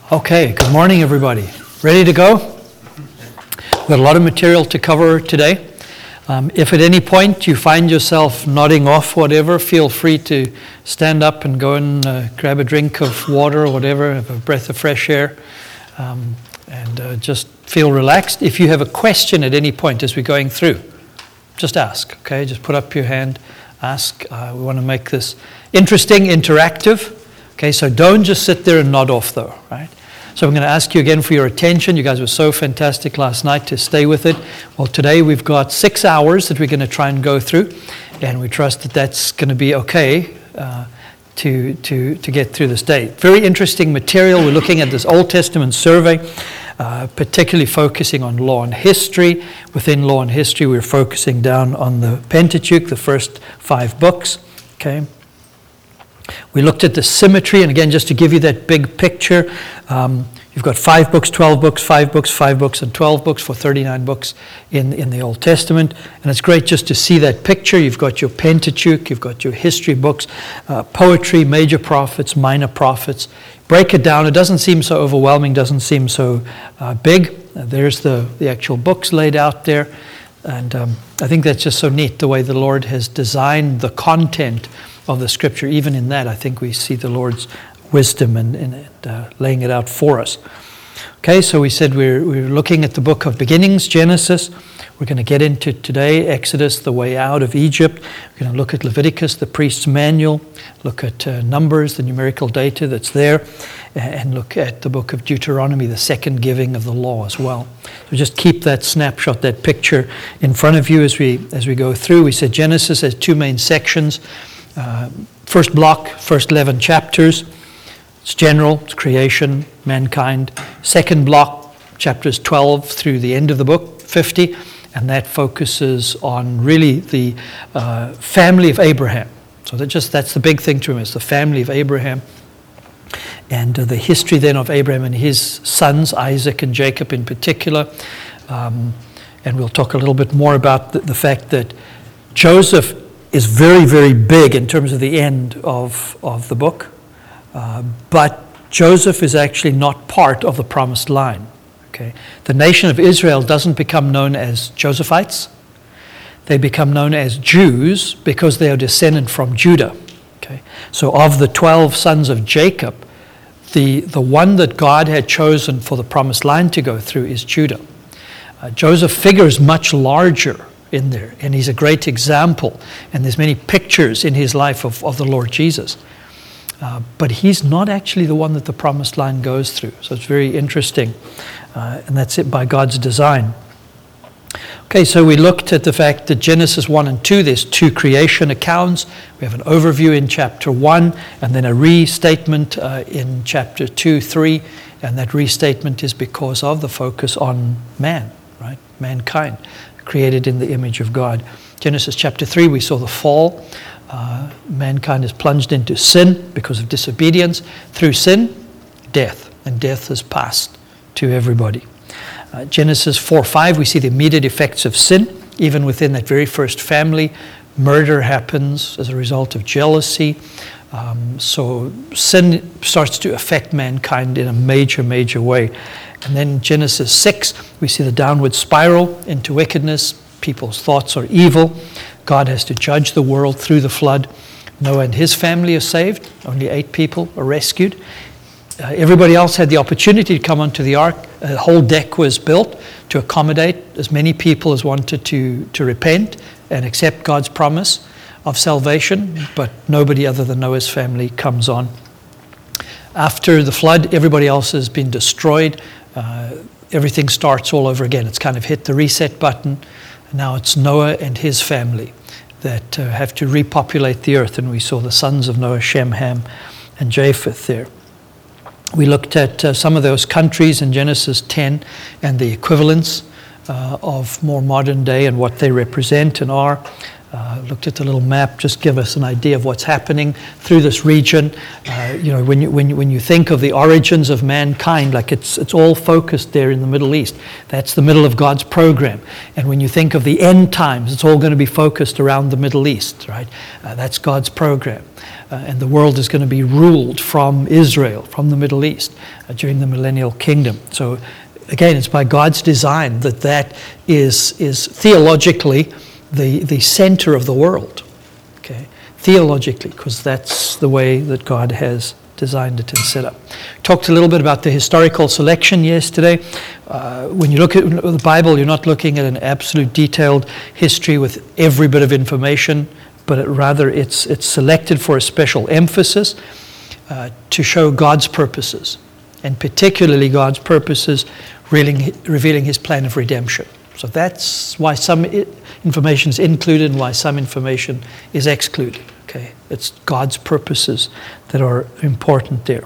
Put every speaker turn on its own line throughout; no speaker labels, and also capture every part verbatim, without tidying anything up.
Okay, good morning, everybody. Ready to go? We've got a lot of material to cover today. Um, if at any point you find yourself nodding off whatever, feel free to stand up and go and uh, grab a drink of water or whatever, have a breath of fresh air, um, and uh, just feel relaxed. If you have a question at any point as we're going through, just ask, okay? Just put up your hand, ask. Uh, we want to make this interesting, interactive. Okay, so don't just sit there and nod off though, right? So I'm going to ask you again for your attention. You guys were so fantastic last night to stay with it. Well, today we've got six hours that we're going to try and go through, and we trust that that's going to be okay uh, to, to, to get through this day. Very interesting material. We're looking at this Old Testament survey, uh, particularly focusing on law and history. Within law and history, we're focusing down on the Pentateuch, the first five books, okay? We looked at the symmetry, and again, just to give you that big picture, um, you've got five books, twelve books, five books, five books, and twelve books for thirty-nine books in, in the Old Testament. And it's great just to see that picture. You've got your Pentateuch, you've got your history books, uh, poetry, major prophets, minor prophets. Break it down. It doesn't seem so overwhelming, doesn't seem so uh, big. Uh, there's the, the actual books laid out there. And um, I think that's just so neat, the way the Lord has designed the content of the Scripture. Even in that, I think we see the Lord's wisdom and, and uh, laying it out for us. Okay, so we said we're, we're looking at the book of beginnings, Genesis. We're going to get into today Exodus, the way out of Egypt. We're going to look at Leviticus, the priest's manual, look at uh, Numbers, the numerical data that's there, and look at the book of Deuteronomy, the second giving of the law as well. So just keep that snapshot, that picture in front of you as we as we go through. We said Genesis has two main sections. Uh, first block, first eleven chapters. It's general, it's creation, mankind. Second block, chapters twelve through the end of the book, fifty. And that focuses on really the uh, family of Abraham. So that just that's the big thing to remember. It's the family of Abraham. And uh, the history then of Abraham and his sons, Isaac and Jacob in particular. Um, and we'll talk a little bit more about the, the fact that Joseph is very, very big in terms of the end of, of the book. Uh, but Joseph is actually not part of the promised line. Okay? The nation of Israel doesn't become known as Josephites. They become known as Jews because they are descended from Judah. Okay? So of the twelve sons of Jacob, the, the one that God had chosen for the promised line to go through is Judah. Uh, Joseph figures much larger in there, and he's a great example, and there's many pictures in his life of, of the Lord Jesus. Uh, but he's not actually the one that the promised line goes through. So it's very interesting. Uh, and that's it by God's design. Okay, so we looked at the fact that Genesis one and two, there's two creation accounts. We have an overview in chapter one, and then a restatement uh, in chapter two, three. And that restatement is because of the focus on man, right? Mankind, created in the image of God. Genesis chapter three, we saw the fall. Uh, mankind is plunged into sin because of disobedience. Through sin, death. And death has passed to everybody. Uh, Genesis four five, we see the immediate effects of sin. Even within that very first family, murder happens as a result of jealousy. Um, so sin starts to affect mankind in a major, major way. And then Genesis six, we see the downward spiral into wickedness. People's thoughts are evil. God has to judge the world through the flood. Noah and his family are saved. Only eight people are rescued. Uh, everybody else had the opportunity to come onto the ark. A whole deck was built to accommodate as many people as wanted to, to repent and accept God's promise of salvation, but nobody other than Noah's family comes on. After the flood, everybody else has been destroyed. Uh, everything starts all over again. It's kind of hit the reset button. Now it's Noah and his family that uh, have to repopulate the earth. And we saw the sons of Noah, Shem, Ham, and Japheth there. We looked at uh, some of those countries in Genesis ten and the equivalents. uh, of more modern day and what they represent and are. Uh, looked at the little map, just give us an idea of what's happening through this region. Uh, you know, when you, when you when you think of the origins of mankind, like it's it's all focused there in the Middle East. That's the middle of God's program. And when you think of the end times, it's all going to be focused around the Middle East, right? Uh, that's God's program. Uh, and the world is going to be ruled from Israel, from the Middle East, uh, during the millennial kingdom. So again, it's by God's design that that is is theologically the, the center of the world, okay, theologically, because that's the way that God has designed it and set up. Talked a little bit about the historical selection yesterday. Uh, when you look at the Bible, you're not looking at an absolute detailed history with every bit of information, but it, rather it's it's selected for a special emphasis uh, to show God's purposes, and particularly God's purposes revealing, revealing His plan of redemption. So that's why some information is included and why some information is excluded. Okay, it's God's purposes that are important there.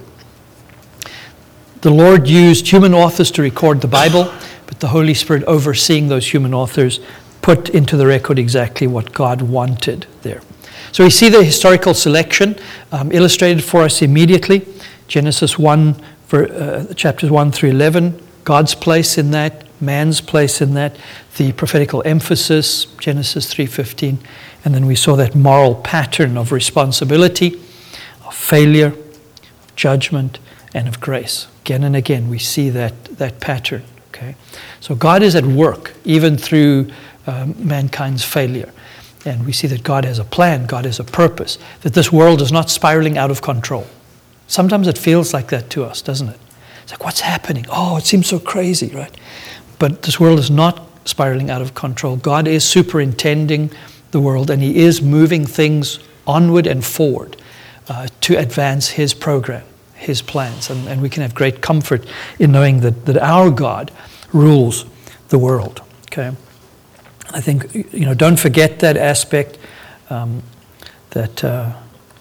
The Lord used human authors to record the Bible, but the Holy Spirit, overseeing those human authors, put into the record exactly what God wanted there. So we see the historical selection um, illustrated for us immediately. Genesis one, for, uh, chapters one through eleven, God's place in that, man's place in that, the prophetical emphasis, Genesis three fifteen, and then we saw that moral pattern of responsibility, of failure, of judgment, and of grace. Again and again, we see that, that pattern. Okay, so God is at work, even through um, mankind's failure. And we see that God has a plan, God has a purpose, that this world is not spiraling out of control. Sometimes it feels like that to us, doesn't it? It's like, what's happening? Oh, it seems so crazy, right? But this world is not spiraling out of control. God is superintending the world, and He is moving things onward and forward uh, to advance His program, His plans. And, and we can have great comfort in knowing that, that our God rules the world. Okay, I think, you know, don't forget that aspect, um, that uh,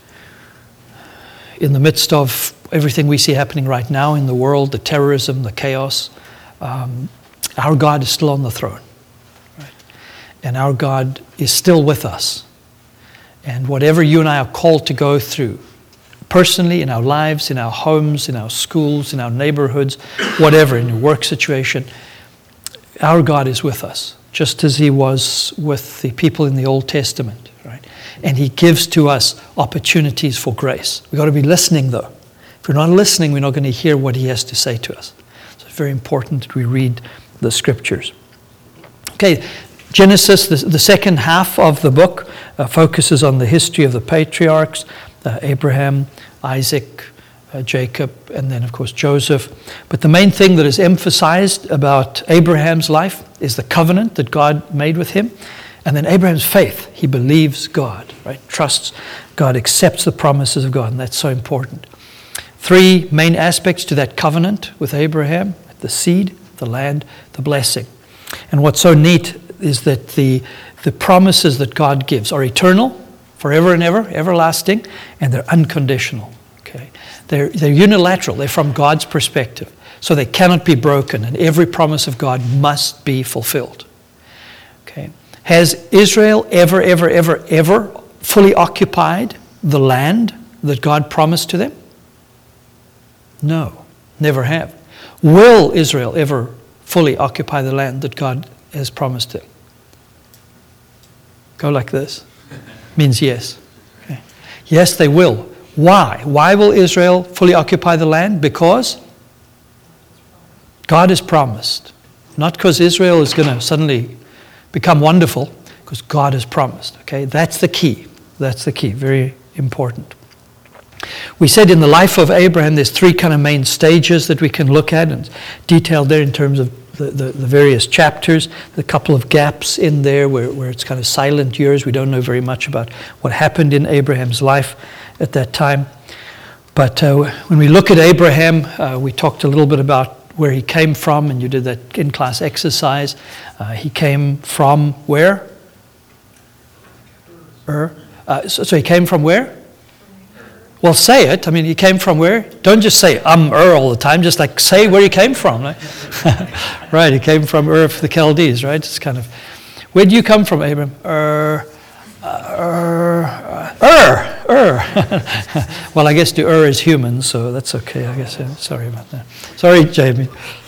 in the midst of everything we see happening right now in the world, the terrorism, the chaos, um, our God is still on the throne, right? And our God is still with us. And whatever you and I are called to go through, personally, in our lives, in our homes, in our schools, in our neighborhoods, whatever, in your work situation, our God is with us, just as He was with the people in the Old Testament, right? And He gives to us opportunities for grace. We've got to be listening, though. If we're not listening, we're not going to hear what He has to say to us. So it's very important that we read the Scriptures. Okay, Genesis, the, the second half of the book, uh, focuses on the history of the patriarchs, uh, Abraham, Isaac, uh, Jacob, and then, of course, Joseph. But the main thing that is emphasized about Abraham's life is the covenant that God made with him, and then Abraham's faith. He believes God, right? Trusts God, accepts the promises of God, and that's so important. Three main aspects to that covenant with Abraham: the seed, the land, the blessing. And what's so neat is that the, the promises that God gives are eternal, forever and ever, everlasting, and they're unconditional. Okay, They're, they're unilateral. They're from God's perspective. So they cannot be broken, and every promise of God must be fulfilled. Okay. Has Israel ever, ever, ever, ever fully occupied the land that God promised to them? No, never have. Will Israel ever fully occupy the land that God has promised them? Go like this. Means yes. Okay. Yes, they will. Why? Why will Israel fully occupy the land? Because God has promised. Not because Israel is going to suddenly become wonderful, because God has promised. Okay, that's the key. That's the key. Very important. We said in the life of Abraham, there's three kind of main stages that we can look at, and detailed there in terms of the, the, the various chapters. The couple of gaps in there where, where it's kind of silent years. We don't know very much about what happened in Abraham's life at that time. But uh, when we look at Abraham, uh, we talked a little bit about where he came from, and you did that in-class exercise. Uh, he came from where? Ur. Uh, so, so he came from where? Well, say it. I mean, he came from where? Don't just say um, Ur all the time. Just like say where he came from. Right? Right, he came from Ur of the Chaldees, right? It's kind of, where do you come from, Abram? Ur, Ur, Ur, Ur. Well, I guess the Ur is human, so that's okay, I guess. Yeah. Sorry about that. Sorry, Jamie.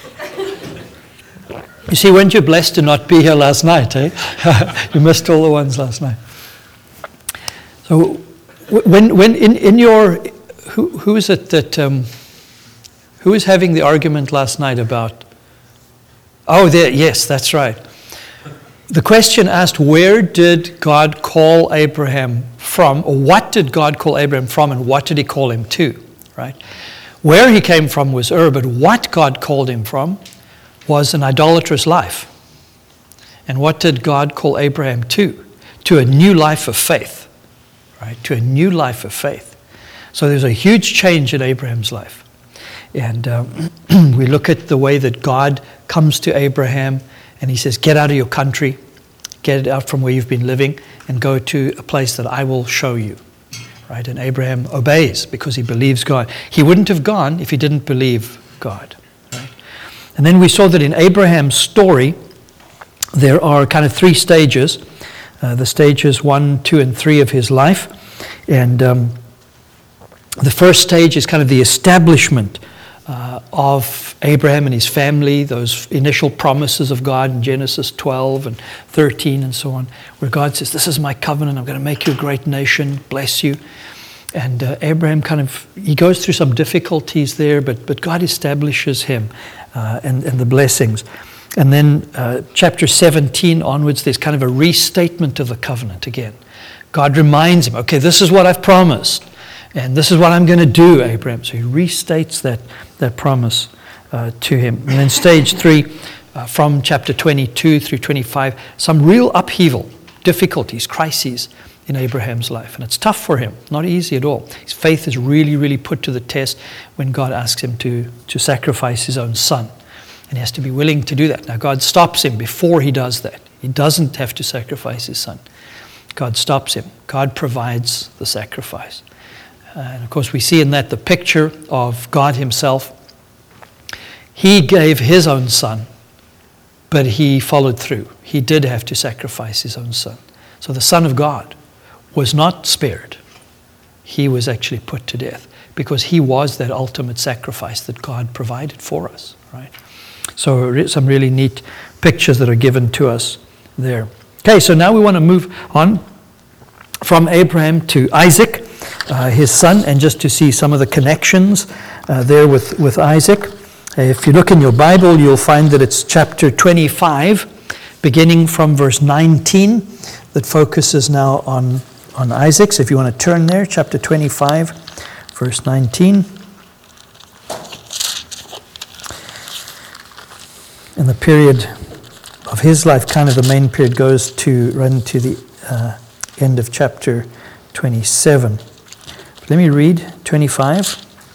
You see, weren't you blessed to not be here last night, eh? You missed all the ones last night. So, when when in, in your, who who is it that, um, who is having the argument last night about, oh, there, yes, that's right. The question asked, where did God call Abraham from, or what did God call Abraham from, and what did he call him to, right? Where he came from was Ur, but what God called him from was an idolatrous life. And what did God call Abraham to? To a new life of faith, right? To a new life of faith. So there's a huge change in Abraham's life. And um, we look at the way that God comes to Abraham and he says, get out of your country, get out from where you've been living and go to a place that I will show you, right? And Abraham obeys because he believes God. He wouldn't have gone if he didn't believe God. And then we saw that in Abraham's story, there are kind of three stages. Uh, the stages one, two, and three of his life. And um, the first stage is kind of the establishment uh, of Abraham and his family, those initial promises of God in Genesis twelve and thirteen and so on, where God says, this is my covenant, I'm going to make you a great nation, bless you. And uh, Abraham kind of, he goes through some difficulties there, but but God establishes him uh, and, and the blessings. And then uh, chapter seventeen onwards, there's kind of a restatement of the covenant again. God reminds him, okay, this is what I've promised, and this is what I'm going to do, Abraham. So he restates that, that promise uh, to him. And then stage three, uh, from chapter twenty-two through twenty-five, some real upheaval, difficulties, crises in Abraham's life. And it's tough for him, not easy at all. His faith is really, really put to the test when God asks him to, to sacrifice his own son. And he has to be willing to do that. Now God stops him before he does that. He doesn't have to sacrifice his son. God stops him. God provides the sacrifice. And of course we see in that the picture of God himself. He gave his own son, but he followed through. He did have to sacrifice his own son. So the Son of God was not spared. He was actually put to death because he was that ultimate sacrifice that God provided for us, right? So some really neat pictures that are given to us there. Okay, so now we want to move on from Abraham to Isaac, uh, his son, and just to see some of the connections uh, there with, with Isaac. If you look in your Bible, you'll find that it's chapter twenty-five, beginning from verse nineteen, that focuses now on, on Isaac. So if you want to turn there, chapter twenty-five, verse nineteen. And the period of his life, kind of the main period, goes to run to the uh, end of chapter twenty-seven. But let me read twenty-five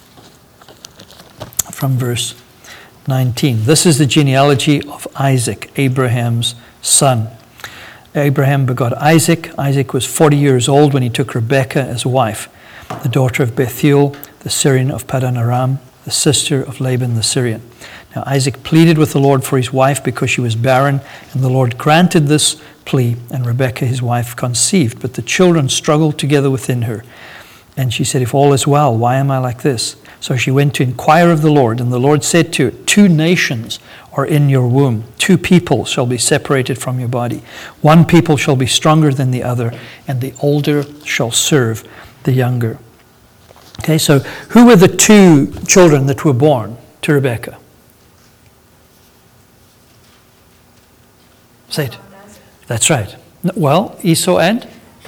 from verse nineteen. This is the genealogy of Isaac, Abraham's son. Abraham begot Isaac. Isaac was forty years old when he took Rebekah as wife, the daughter of Bethuel, the Syrian of Paddan Aram, the sister of Laban the Syrian. Now Isaac pleaded with the Lord for his wife because she was barren, and the Lord granted this plea, and Rebekah his wife conceived. But the children struggled together within her. And she said, if all is well, why am I like this? So she went to inquire of the Lord, and the Lord said to her, two nations are in your womb. Two people shall be separated from your body. One people shall be stronger than the other, and the older shall serve the younger. Okay, so who were the two children that were born to Rebekah? Say it. That's right. Well, Esau and?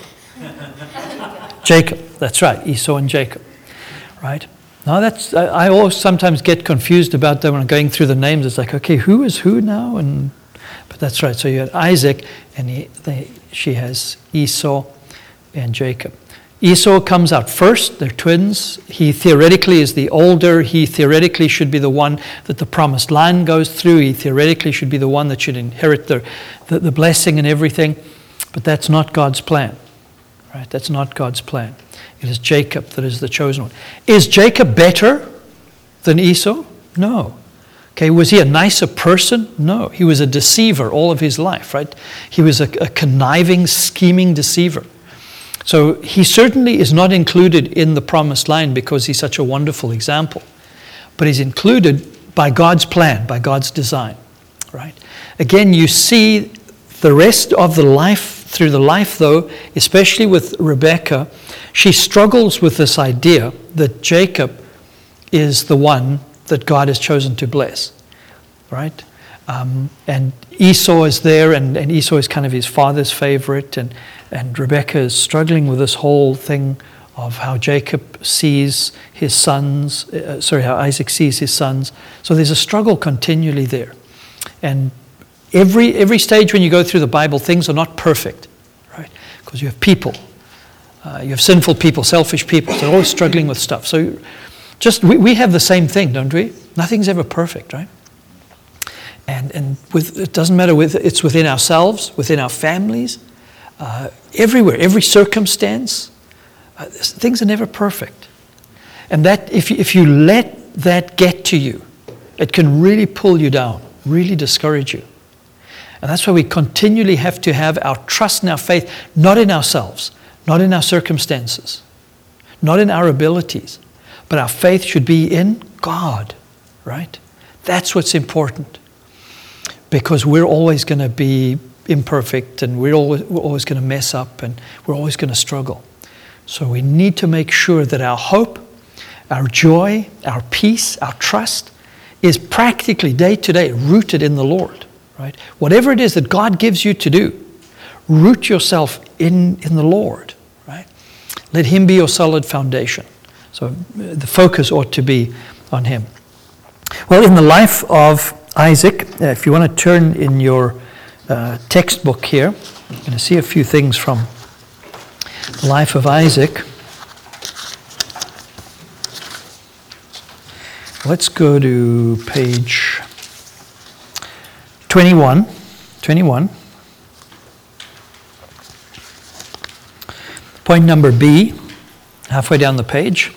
Jacob. That's right. Esau and Jacob. Right? Now that's, I, I always sometimes get confused about that when I'm going through the names. It's like, okay, who is who now? And but that's right. So you had Isaac, and he, they, she has Esau and Jacob. Esau comes out first. They're twins. He theoretically is the older. He theoretically should be the one that the promised land goes through. He theoretically should be the one that should inherit the, the, the blessing and everything. But that's not God's plan. right? That's not God's plan. It is Jacob that is the chosen one. Is Jacob better than Esau? No. Okay, was he a nicer person? No. He was a deceiver all of his life, right? He was a, a conniving, scheming deceiver. So he certainly is not included in the promised land because he's such a wonderful example. But he's included by God's plan, by God's design, right? Again, you see the rest of the life, through the life though, especially with Rebekah, she struggles with this idea that Jacob is the one that God has chosen to bless, right? Um, and Esau is there, and, and Esau is kind of his father's favorite, and, and Rebekah is struggling with this whole thing of how Jacob sees his sons, uh, sorry, how Isaac sees his sons. So there's a struggle continually there. And every every stage when you go through the Bible, things are not perfect, right? Because you have people, uh, you have sinful people, selfish people, they're always struggling with stuff. So just, we, we have the same thing, don't we? Nothing's ever perfect, right? And and with it doesn't matter, with it's within ourselves, within our families, uh, everywhere, every circumstance. Uh, things are never perfect. And that if you, if you let that get to you, it can really pull you down, really discourage you. And that's why we continually have to have our trust and our faith, not in ourselves, not in our circumstances, not in our abilities, but our faith should be in God, right? That's what's important. Because we're always going to be imperfect, and we're always, we're always going to mess up, and we're always going to struggle. So we need to make sure that our hope, our joy, our peace, our trust is practically day to day rooted in the Lord, right? Whatever it is that God gives you to do, root yourself in, in the Lord, right? Let Him be your solid foundation. So the focus ought to be on Him. Well, in the life of Isaac, uh, if you want to turn in your uh, textbook here, you're going to see a few things from the life of Isaac. Let's go to page twenty-one. twenty-one. Point number B, halfway down the page.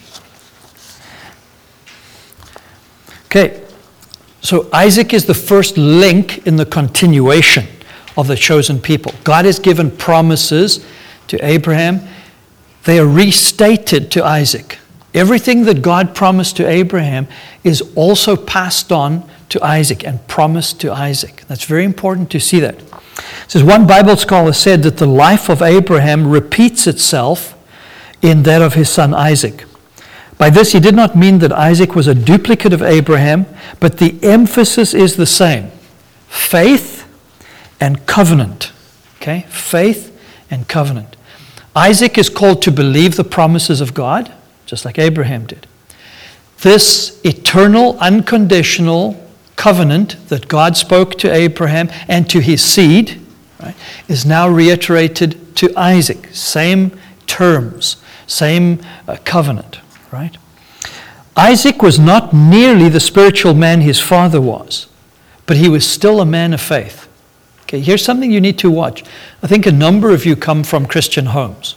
Okay, so Isaac is the first link in the continuation of the chosen people. God has given promises to Abraham. They are restated to Isaac. Everything that God promised to Abraham is also passed on to Isaac and promised to Isaac. That's very important to see that. It says one Bible scholar said that the life of Abraham repeats itself in that of his son Isaac. By this he did not mean that Isaac was a duplicate of Abraham, but the emphasis is the same. Faith and covenant. Okay? Faith and covenant. Isaac is called to believe the promises of God, just like Abraham did. This eternal, unconditional covenant that God spoke to Abraham and to his seed, right, is now reiterated to Isaac. Same terms, same uh, covenant, right? Isaac was not nearly the spiritual man his father was, but he was still a man of faith. Okay, here's something you need to watch. I think a number of you come from Christian homes.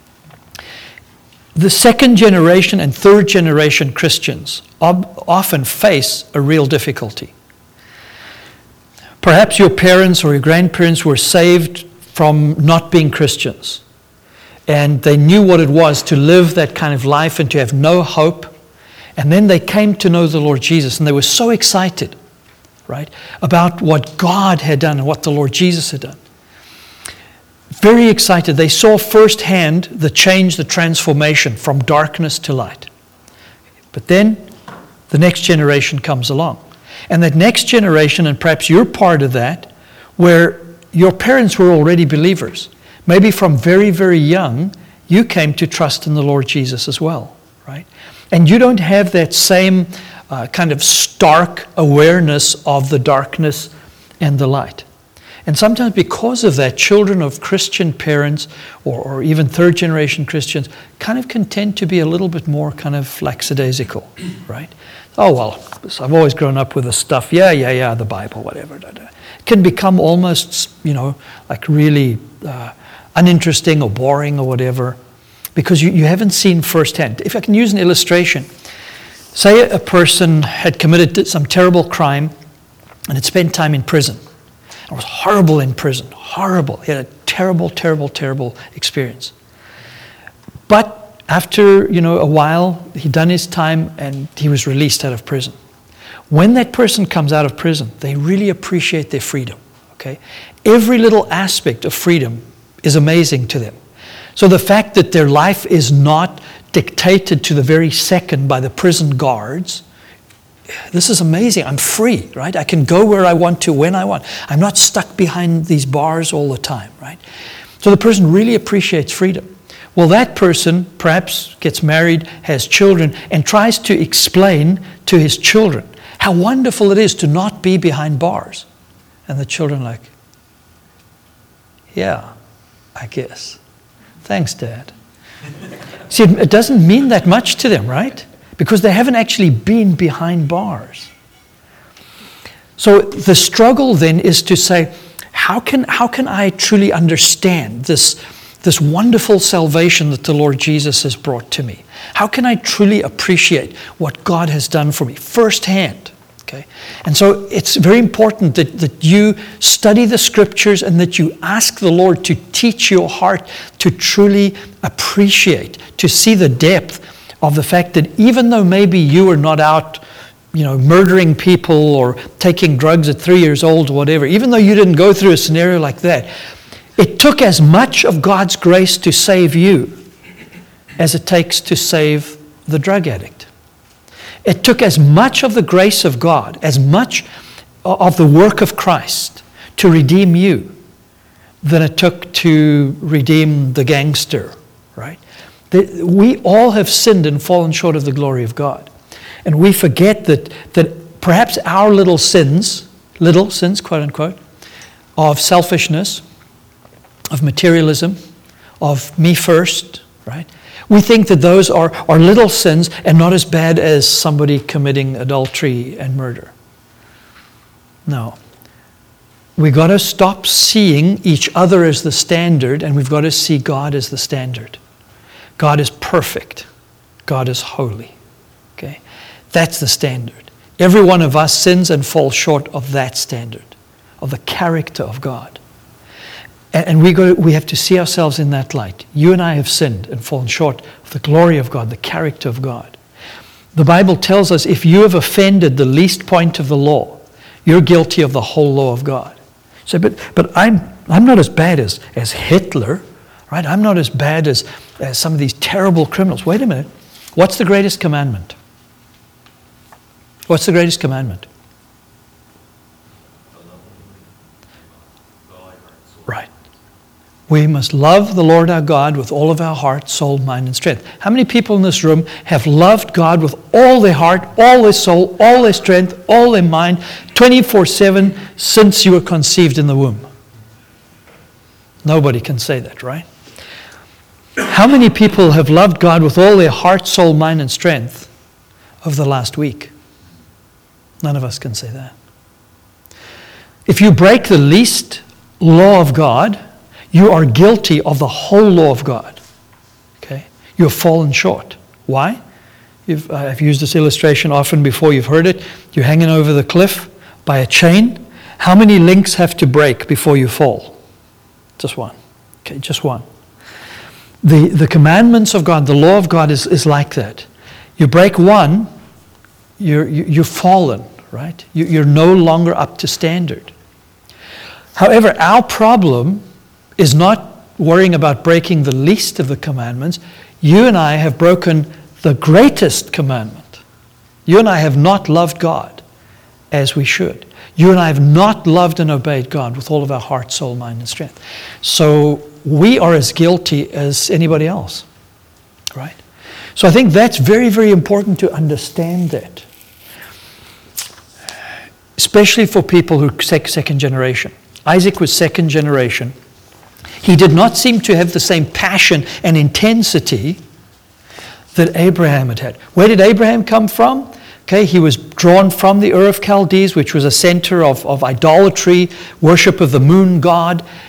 The second generation and third generation Christians ob- often face a real difficulty. Perhaps your parents or your grandparents were saved from not being Christians, and they knew what it was to live that kind of life and to have no hope. And then they came to know the Lord Jesus, and they were so excited, right, about what God had done and what the Lord Jesus had done. Very excited. They saw firsthand the change, the transformation from darkness to light. But then the next generation comes along. And that next generation, and perhaps you're part of that, where your parents were already believers. Maybe from very, very young, you came to trust in the Lord Jesus as well, right? And you don't have that same uh, kind of stark awareness of the darkness and the light. And sometimes because of that, children of Christian parents or, or even third generation Christians kind of can tend to be a little bit more kind of lackadaisical, right? Oh, well, I've always grown up with this stuff. Yeah, yeah, yeah, the Bible, whatever. Da, da. It can become almost, you know, like really uh, uninteresting or boring or whatever, because you, you haven't seen firsthand. If I can use an illustration, say a person had committed some terrible crime and had spent time in prison. It was horrible in prison, horrible. He had a terrible, terrible, terrible experience. But after, you know, a while, he'd done his time and he was released out of prison. When that person comes out of prison, they really appreciate their freedom, okay? Every little aspect of freedom is amazing to them. So the fact that their life is not dictated to the very second by the prison guards, this is amazing. I'm free, right? I can go where I want to, when I want. I'm not stuck behind these bars all the time, right? So the person really appreciates freedom. Well, that person perhaps gets married, has children, and tries to explain to his children how wonderful it is to not be behind bars. And the children are like, yeah, I guess. Thanks, Dad. See, it, it doesn't mean that much to them, right? Because they haven't actually been behind bars. So the struggle then is to say, how can, how can I truly understand this, this wonderful salvation that the Lord Jesus has brought to me? How can I truly appreciate what God has done for me firsthand? Okay? And so it's very important that, that you study the scriptures and that you ask the Lord to teach your heart to truly appreciate, to see the depth of the fact that even though maybe you were not out, you know, murdering people or taking drugs at three years old or whatever, even though you didn't go through a scenario like that, it took as much of God's grace to save you as it takes to save the drug addict. It took as much of the grace of God, as much of the work of Christ to redeem you than it took to redeem the gangster, right? We all have sinned and fallen short of the glory of God. And we forget that, that perhaps our little sins, little sins, quote unquote, of selfishness, of materialism, of me first, right? We think that those are, are little sins and not as bad as somebody committing adultery and murder. No. We've got to stop seeing each other as the standard, and we've got to see God as the standard. God is perfect. God is holy. Okay? That's the standard. Every one of us sins and falls short of that standard, of the character of God. And, and we, got to, we have to see ourselves in that light. You and I have sinned and fallen short of the glory of God, the character of God. The Bible tells us if you have offended the least point of the law, you're guilty of the whole law of God. So, but but I'm I'm not as bad as, as Hitler. Right? I'm not as bad as, as some of these terrible criminals. Wait a minute. What's the greatest commandment? What's the greatest commandment? Right. We must love the Lord our God with all of our heart, soul, mind, and strength. How many people in this room have loved God with all their heart, all their soul, all their strength, all their mind, twenty-four seven since you were conceived in the womb? Nobody can say that, right? How many people have loved God with all their heart, soul, mind, and strength over the last week? None of us can say that. If you break the least law of God, you are guilty of the whole law of God. Okay? You have fallen short. Why? You've, uh, I've used this illustration often before. You've heard it. You're hanging over the cliff by a chain. How many links have to break before you fall? Just one. Okay, just one. The, the commandments of God, the law of God is, is like that. You break one, you're, you're fallen, right? You, you're no longer up to standard. However, our problem is not worrying about breaking the least of the commandments. You and I have broken the greatest commandment. You and I have not loved God as we should. You and I have not loved and obeyed God with all of our heart, soul, mind, and strength. So we are as guilty as anybody else, right? So I think that's very, very important to understand that, especially for people who are second generation. Isaac was second generation. He did not seem to have the same passion and intensity that Abraham had had. Where did Abraham come from? Okay, he was drawn from the Ur of Chaldees, which was a center of, of idolatry, worship of the moon god.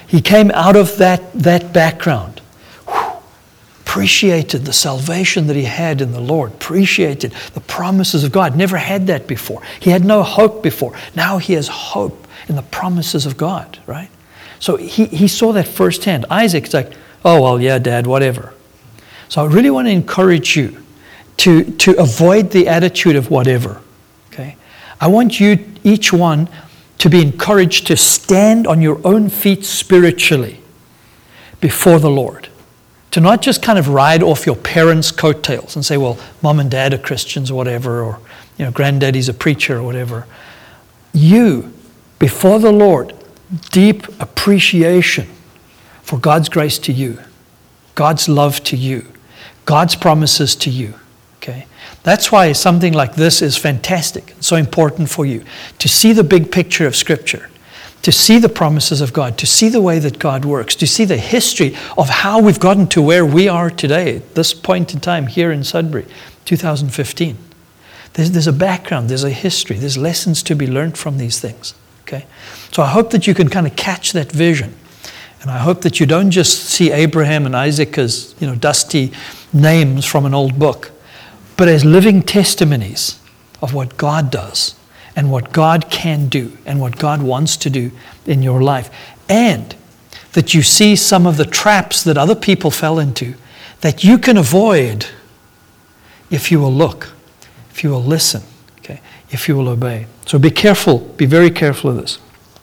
He came out of that, that background. Whew. Appreciated the salvation that he had in the Lord. Appreciated the promises of God. Never had that before. He had no hope before. Now he has hope in the promises of God, right? So he, he saw that firsthand. Isaac's like, oh, well, yeah, Dad, whatever. So I really want to encourage you to, to avoid the attitude of whatever, okay? I want you, each one, to be encouraged to stand on your own feet spiritually before the Lord. To not just kind of ride off your parents' coattails and say, well, Mom and Dad are Christians or whatever, or you know, Granddaddy's a preacher or whatever. You, before the Lord, deep appreciation for God's grace to you, God's love to you, God's promises to you. Okay? That's why something like this is fantastic, so important for you, to see the big picture of Scripture, to see the promises of God, to see the way that God works, to see the history of how we've gotten to where we are today, at this point in time here in Sudbury, two thousand fifteen. There's, there's a background, there's a history, there's lessons to be learned from these things. Okay? So I hope that you can kind of catch that vision. And I hope that you don't just see Abraham and Isaac as, you know, dusty names from an old book, but as living testimonies of what God does and what God can do and what God wants to do in your life. And that you see some of the traps that other people fell into that you can avoid if you will look, if you will listen, okay, if you will obey. So be careful, be very careful of this.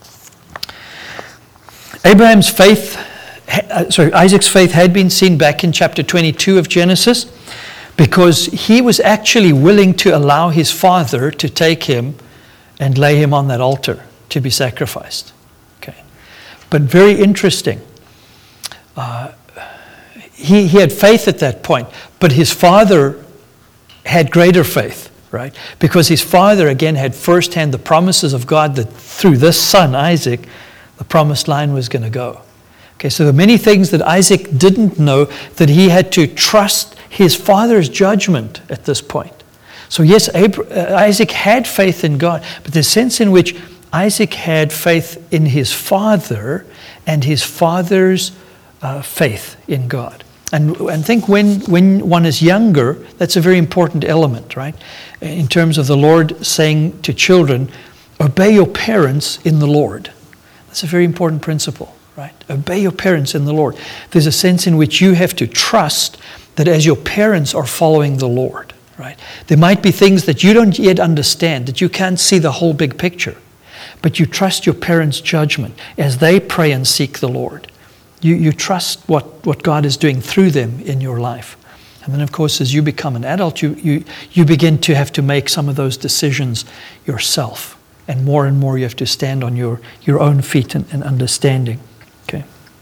Abraham's faith, uh, sorry, Isaac's faith had been seen back in chapter twenty-two of Genesis, because he was actually willing to allow his father to take him and lay him on that altar to be sacrificed. Okay, but very interesting. Uh, he he had faith at that point, but his father had greater faith, right? Because his father again had firsthand the promises of God that through this son Isaac, the promised line was going to go. Okay, so there are many things that Isaac didn't know that he had to trust his father's judgment at this point. So yes, Abraham, uh, Isaac had faith in God, but the sense in which Isaac had faith in his father and his father's uh, faith in God. And and think when, when one is younger, that's a very important element, right? In terms of the Lord saying to children, obey your parents in the Lord. That's a very important principle, right? Obey your parents in the Lord. There's a sense in which you have to trust that as your parents are following the Lord, right? There might be things that you don't yet understand, that you can't see the whole big picture, but you trust your parents' judgment as they pray and seek the Lord. You, you trust what, what God is doing through them in your life. And then, of course, as you become an adult, you, you, you begin to have to make some of those decisions yourself. And more and more you have to stand on your, your own feet and, and understanding. Okay.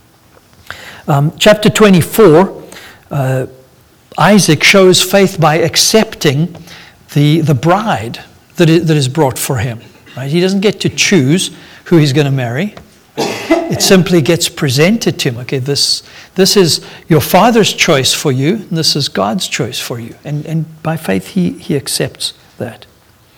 Um, chapter twenty-four, uh, Isaac shows faith by accepting the, the bride that is, that is brought for him. Right? He doesn't get to choose who he's going to marry. It simply gets presented to him. Okay, this this is your father's choice for you, and this is God's choice for you. And, and by faith, he, he accepts that.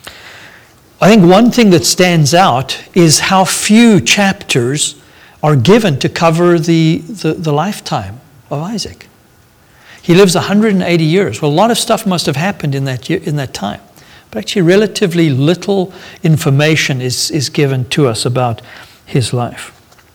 I think one thing that stands out is how few chapters are given to cover the, the, the lifetime of Isaac. He lives one hundred eighty years. Well, a lot of stuff must have happened in that year, in that time. But actually relatively little information is, is given to us about his life.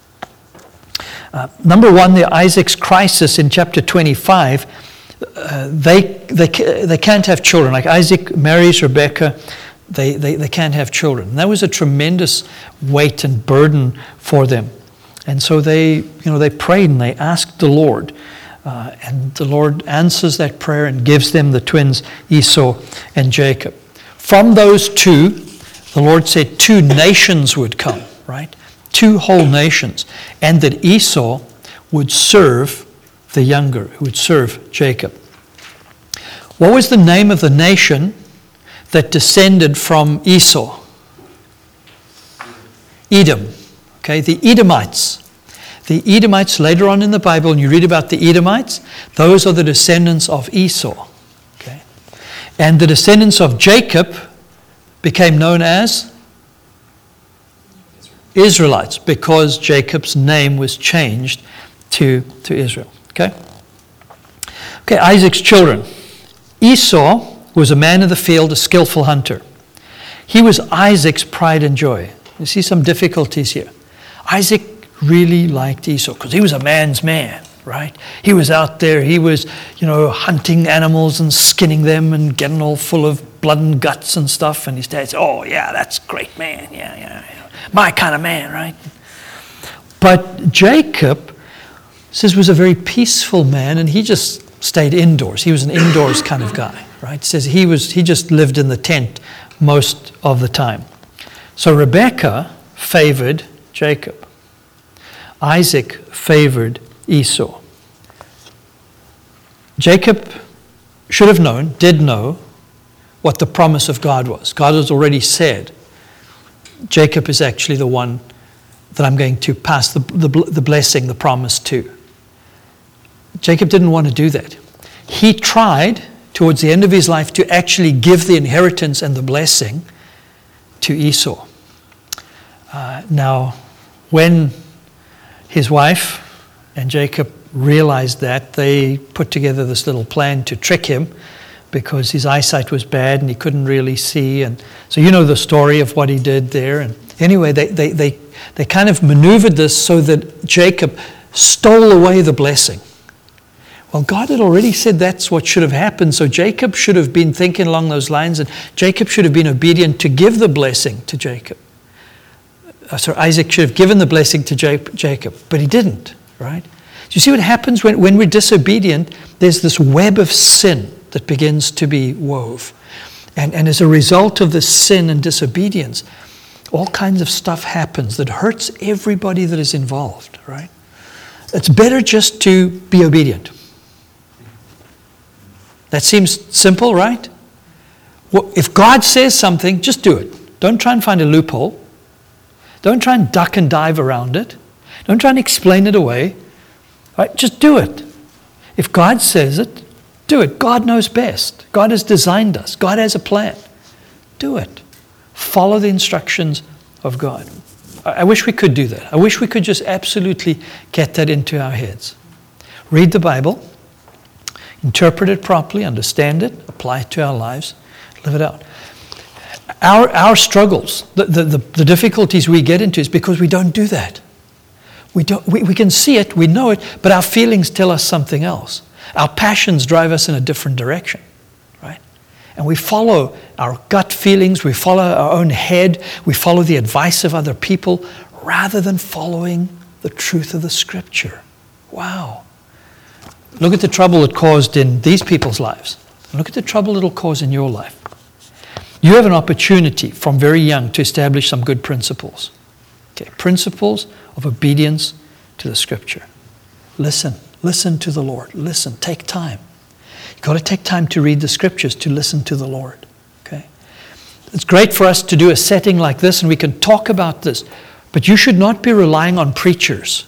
Uh, number one, the Isaac's crisis in chapter twenty-five, uh, they, they, they can't have children. Like Isaac marries Rebekah, They, they they can't have children. And that was a tremendous weight and burden for them. And so they, you know, they prayed and they asked the Lord. Uh, and the Lord answers that prayer and gives them the twins, Esau and Jacob. From those two, the Lord said two nations would come, right? Two whole nations. And that Esau would serve the younger, who would serve Jacob. What was the name of the nation that descended from Esau? Edom. Okay, the Edomites. The Edomites, later on in the Bible, and you read about the Edomites, those are the descendants of Esau. Okay, and the descendants of Jacob became known as Israelites because Jacob's name was changed to, to Israel. Okay? Okay, Isaac's children. Esau was a man of the field, a skillful hunter. He was Isaac's pride and joy. You see some difficulties here. Isaac really liked Esau because he was a man's man, right? He was out there, he was, you know, hunting animals and skinning them and getting all full of blood and guts and stuff. And his dad said, oh, yeah, that's great, man. Yeah, yeah, yeah. My kind of man, right? But Jacob says was a very peaceful man, and he just stayed indoors. He was an indoors kind of guy, right? Says he was he just lived in the tent most of the time. So Rebekah favored Jacob. Isaac favored Esau. Jacob should have known, did know, what the promise of God was. God has already said, Jacob is actually the one that I'm going to pass the, the, the blessing, the promise to. Jacob didn't want to do that. He tried, towards the end of his life, to actually give the inheritance and the blessing to Esau. Uh, now, when his wife and Jacob realized that, they put together this little plan to trick him because his eyesight was bad and he couldn't really see. And so you know the story of what he did there. And anyway, they, they, they, they kind of maneuvered this so that Jacob stole away the blessing. Well, God had already said that's what should have happened, so Jacob should have been thinking along those lines, and Jacob should have been obedient to give the blessing to Jacob. Uh, sorry, Isaac should have given the blessing to Jacob, but he didn't, right? Do you see what happens when, when we're disobedient? There's this web of sin that begins to be wove. And, and as a result of this sin and disobedience, all kinds of stuff happens that hurts everybody that is involved, right? It's better just to be obedient. That seems simple, right? Well, if God says something, just do it. Don't try and find a loophole. Don't try and duck and dive around it. Don't try and explain it away. Right? Just do it. If God says it, do it. God knows best. God has designed us. God has a plan. Do it. Follow the instructions of God. I wish we could do that. I wish we could just absolutely get that into our heads. Read the Bible. Interpret it properly, understand it, apply it to our lives, live it out. Our our struggles, the, the, the, the difficulties we get into is because we don't do that. We, don't, we, we can see it, we know it, but our feelings tell us something else. Our passions drive us in a different direction, right? And we follow our gut feelings, we follow our own head, we follow the advice of other people rather than following the truth of the Scripture. Wow. Look at the trouble it caused in these people's lives. Look at the trouble it'll cause in your life. You have an opportunity from very young to establish some good principles. Okay, principles of obedience to the Scripture. Listen. Listen to the Lord. Listen. Take time. You've got to take time to read the Scriptures, to listen to the Lord. Okay? It's great for us to do a setting like this, and we can talk about this. But you should not be relying on preachers.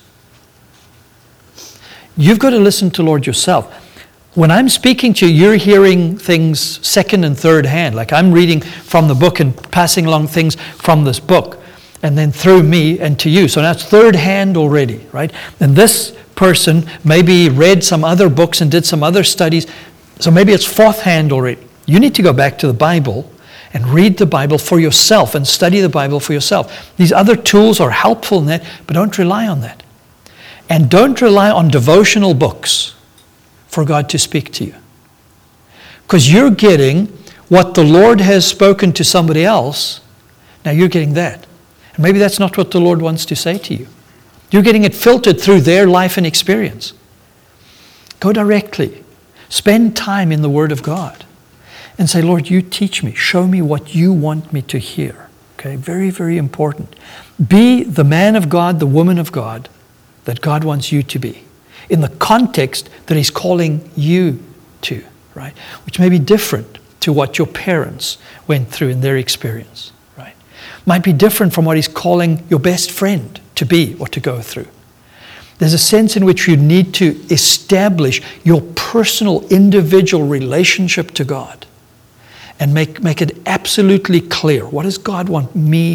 You've got to listen to the Lord yourself. When I'm speaking to you, you're hearing things second and third hand. Like I'm reading from the book and passing along things from this book, and then through me and to you. So that's third hand already, right? And this person maybe read some other books and did some other studies. So maybe it's fourth hand already. You need to go back to the Bible and read the Bible for yourself and study the Bible for yourself. These other tools are helpful in that, but don't rely on that. And don't rely on devotional books for God to speak to you. Because you're getting what the Lord has spoken to somebody else. Now you're getting that. And maybe that's not what the Lord wants to say to you. You're getting it filtered through their life and experience. Go directly. Spend time in the Word of God. And say, Lord, you teach me. Show me what you want me to hear. Okay, very, very important. Be the man of God, the woman of God, that God wants you to be, in the context that He's calling you to, right? Which may be different to what your parents went through in their experience, right? Might be different from what He's calling your best friend to be or to go through. There's a sense in which you need to establish your personal, individual relationship to God and make, make it absolutely clear. What does God want me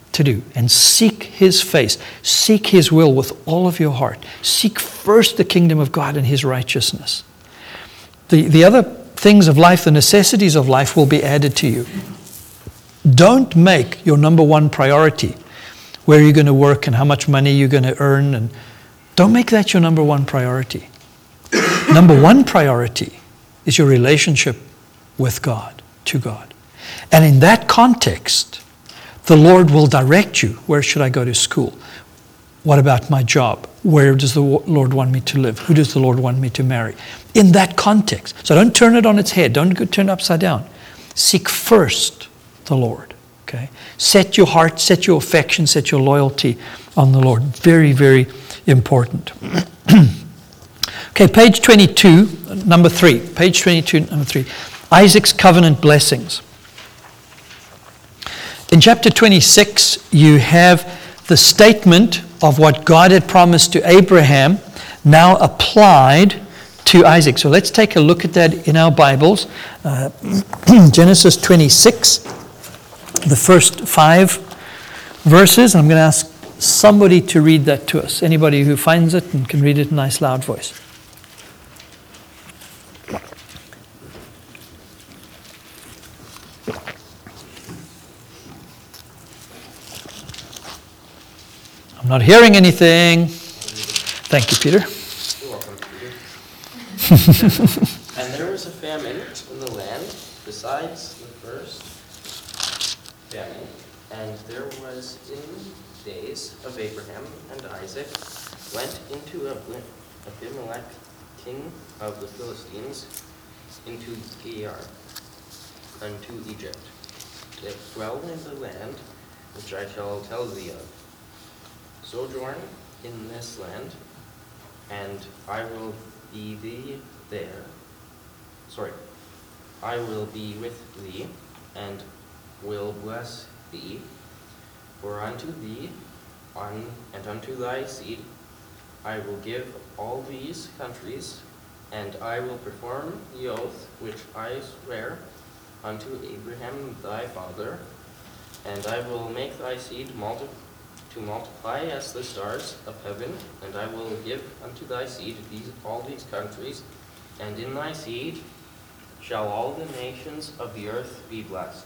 to do. And seek his face. Seek his will with all of your heart. Seek first the kingdom of God and his righteousness. The, the other things of life, the necessities of life will be added to you. Don't make your number one priority where you're going to work and how much money you're going to earn. And don't make that your number one priority. Number one priority is your relationship with God, to God. And in that context, the Lord will direct you. Where should I go to school? What about my job? Where does the Lord want me to live? Who does the Lord want me to marry? In that context. So don't turn it on its head. Don't go turn it upside down. Seek first the Lord. Okay? Set your heart, set your affection, set your loyalty on the Lord. Very, very important. Okay, page twenty-two, number three. Page twenty-two, number three. Isaac's covenant blessings. In chapter twenty-six, you have the statement of what God had promised to Abraham now applied to Isaac. So let's take a look at that in our Bibles. Uh, Genesis twenty-six, the first five verses. I'm going to ask somebody to read that to us. Anybody who finds it and can read it in a nice loud voice. I'm not hearing anything. Thank you, Peter.
You're welcome, Peter. And there was a famine in the land besides the first famine, and there was in days of Abraham and Isaac went into Abimelech, king of the Philistines, into Gerar, unto Egypt, to dwell in the land which I shall tell thee of. Sojourn in this land, and I will be thee there. Sorry, I will be with thee, and will bless thee. For unto thee, on, and unto thy seed, I will give all these countries, and I will perform the oath which I swear unto Abraham thy father, and I will make thy seed multiply. to multiply as the stars of heaven, and I will give unto thy seed these, all these countries, and in thy seed shall all the nations of the earth be blessed.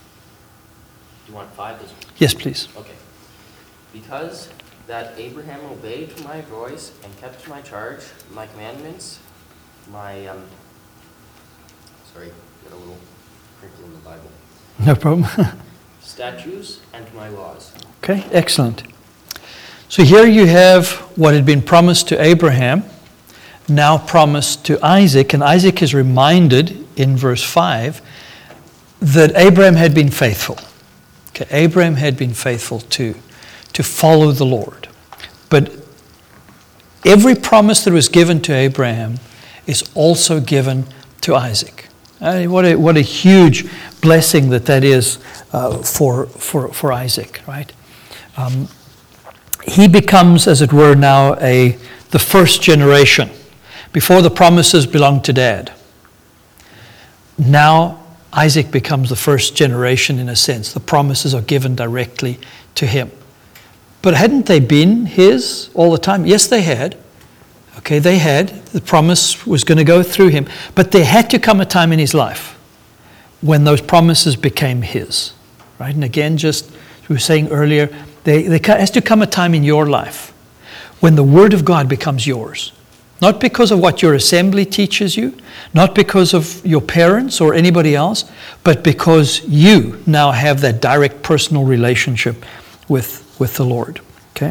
Do you want five as well?
Yes, please.
Okay. Because that Abraham obeyed my voice and kept my charge, my commandments, my, um, sorry, got a little crinkle in the Bible.
No problem.
Statutes and my laws.
Okay, excellent. So here you have what had been promised to Abraham, now promised to Isaac, and Isaac is reminded in verse five that Abraham had been faithful. Okay, Abraham had been faithful to, to follow the Lord. But every promise that was given to Abraham is also given to Isaac. Uh, what a what a huge blessing that that is uh, for for for Isaac, right? Um, he becomes, as it were, now a the first generation. Before the promises belonged to Dad. Now Isaac becomes the first generation in a sense. The promises are given directly to him. But hadn't they been his all the time? Yes, they had. Okay, they had. The promise was going to go through him. But there had to come a time in his life when those promises became his. Right? And again, just as we were saying earlier, there, there has to come a time in your life when the Word of God becomes yours. Not because of what your assembly teaches you, not because of your parents or anybody else, but because you now have that direct personal relationship with, with the Lord. Okay?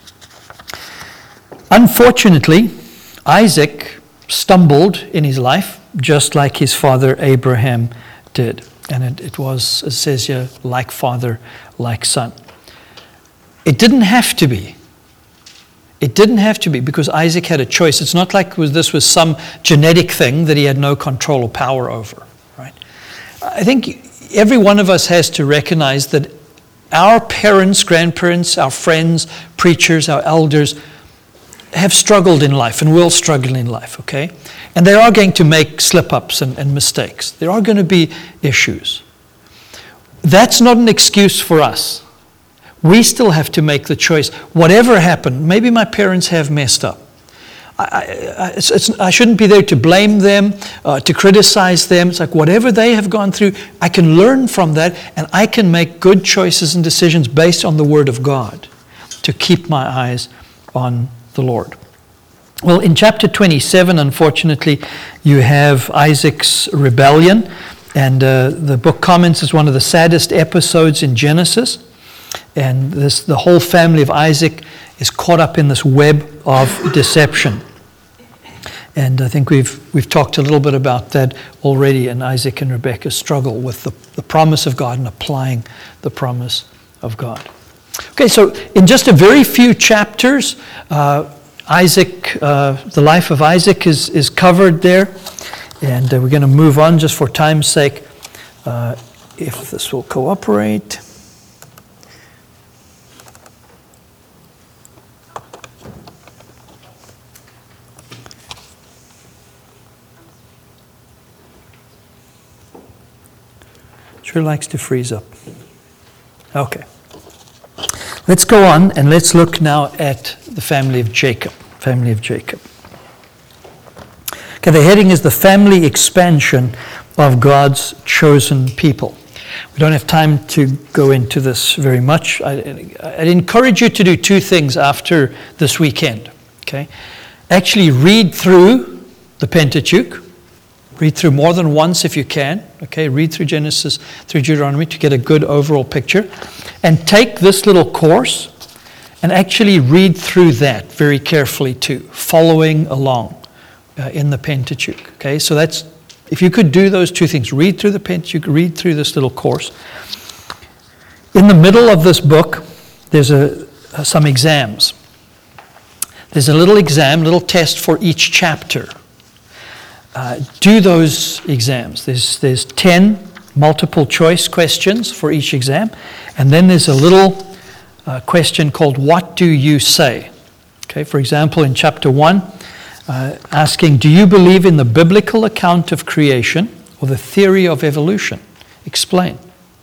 Unfortunately, Isaac stumbled in his life, just like his father Abraham did. And it, it was, it says here, like father, like son. It didn't have to be. It didn't have to be because Isaac had a choice. It's not like this was some genetic thing that he had no control or power over. Right? I think every one of us has to recognize that our parents, grandparents, our friends, preachers, our elders have struggled in life and will struggle in life, okay? And they are going to make slip-ups and, and mistakes. There are going to be issues. That's not an excuse for us. We still have to make the choice. Whatever happened, maybe my parents have messed up. I, I, it's, it's, I shouldn't be there to blame them, uh, to criticize them. It's like whatever they have gone through, I can learn from that, and I can make good choices and decisions based on the Word of God to keep my eyes on the Lord. Well, in chapter twenty-seven, unfortunately, you have Isaac's rebellion, and uh, the book comments as one of the saddest episodes in Genesis. And this, the whole family of Isaac is caught up in this web of deception. And I think we've we've talked a little bit about that already, and Isaac and Rebekah struggle with the, the promise of God and applying the promise of God. Okay, so in just a very few chapters, uh, Isaac, uh, the life of Isaac is, is covered there. And uh, we're going to move on just for time's sake, uh, if this will cooperate. Sure likes to freeze up. Okay. Let's go on and let's look now at the family of Jacob. Family of Jacob. Okay, the heading is the family expansion of God's chosen people. We don't have time to go into this very much. I, I'd encourage you to do two things after this weekend. Okay, actually read through the Pentateuch. Read through more than once if you can. Okay, read through Genesis through Deuteronomy to get a good overall picture. And take this little course and actually read through that very carefully too, following along uh, in the Pentateuch. Okay, so that's, if you could do those two things, read through the Pentateuch, read through this little course. In the middle of this book, there's a, uh, some exams. There's a little exam, little test for each chapter. Uh, do those exams. There's there's ten multiple choice questions for each exam, and then there's a little uh, question called "What do you say?" Okay, for example, in chapter one, uh, asking, "Do you believe in the biblical account of creation or the theory of evolution? Explain."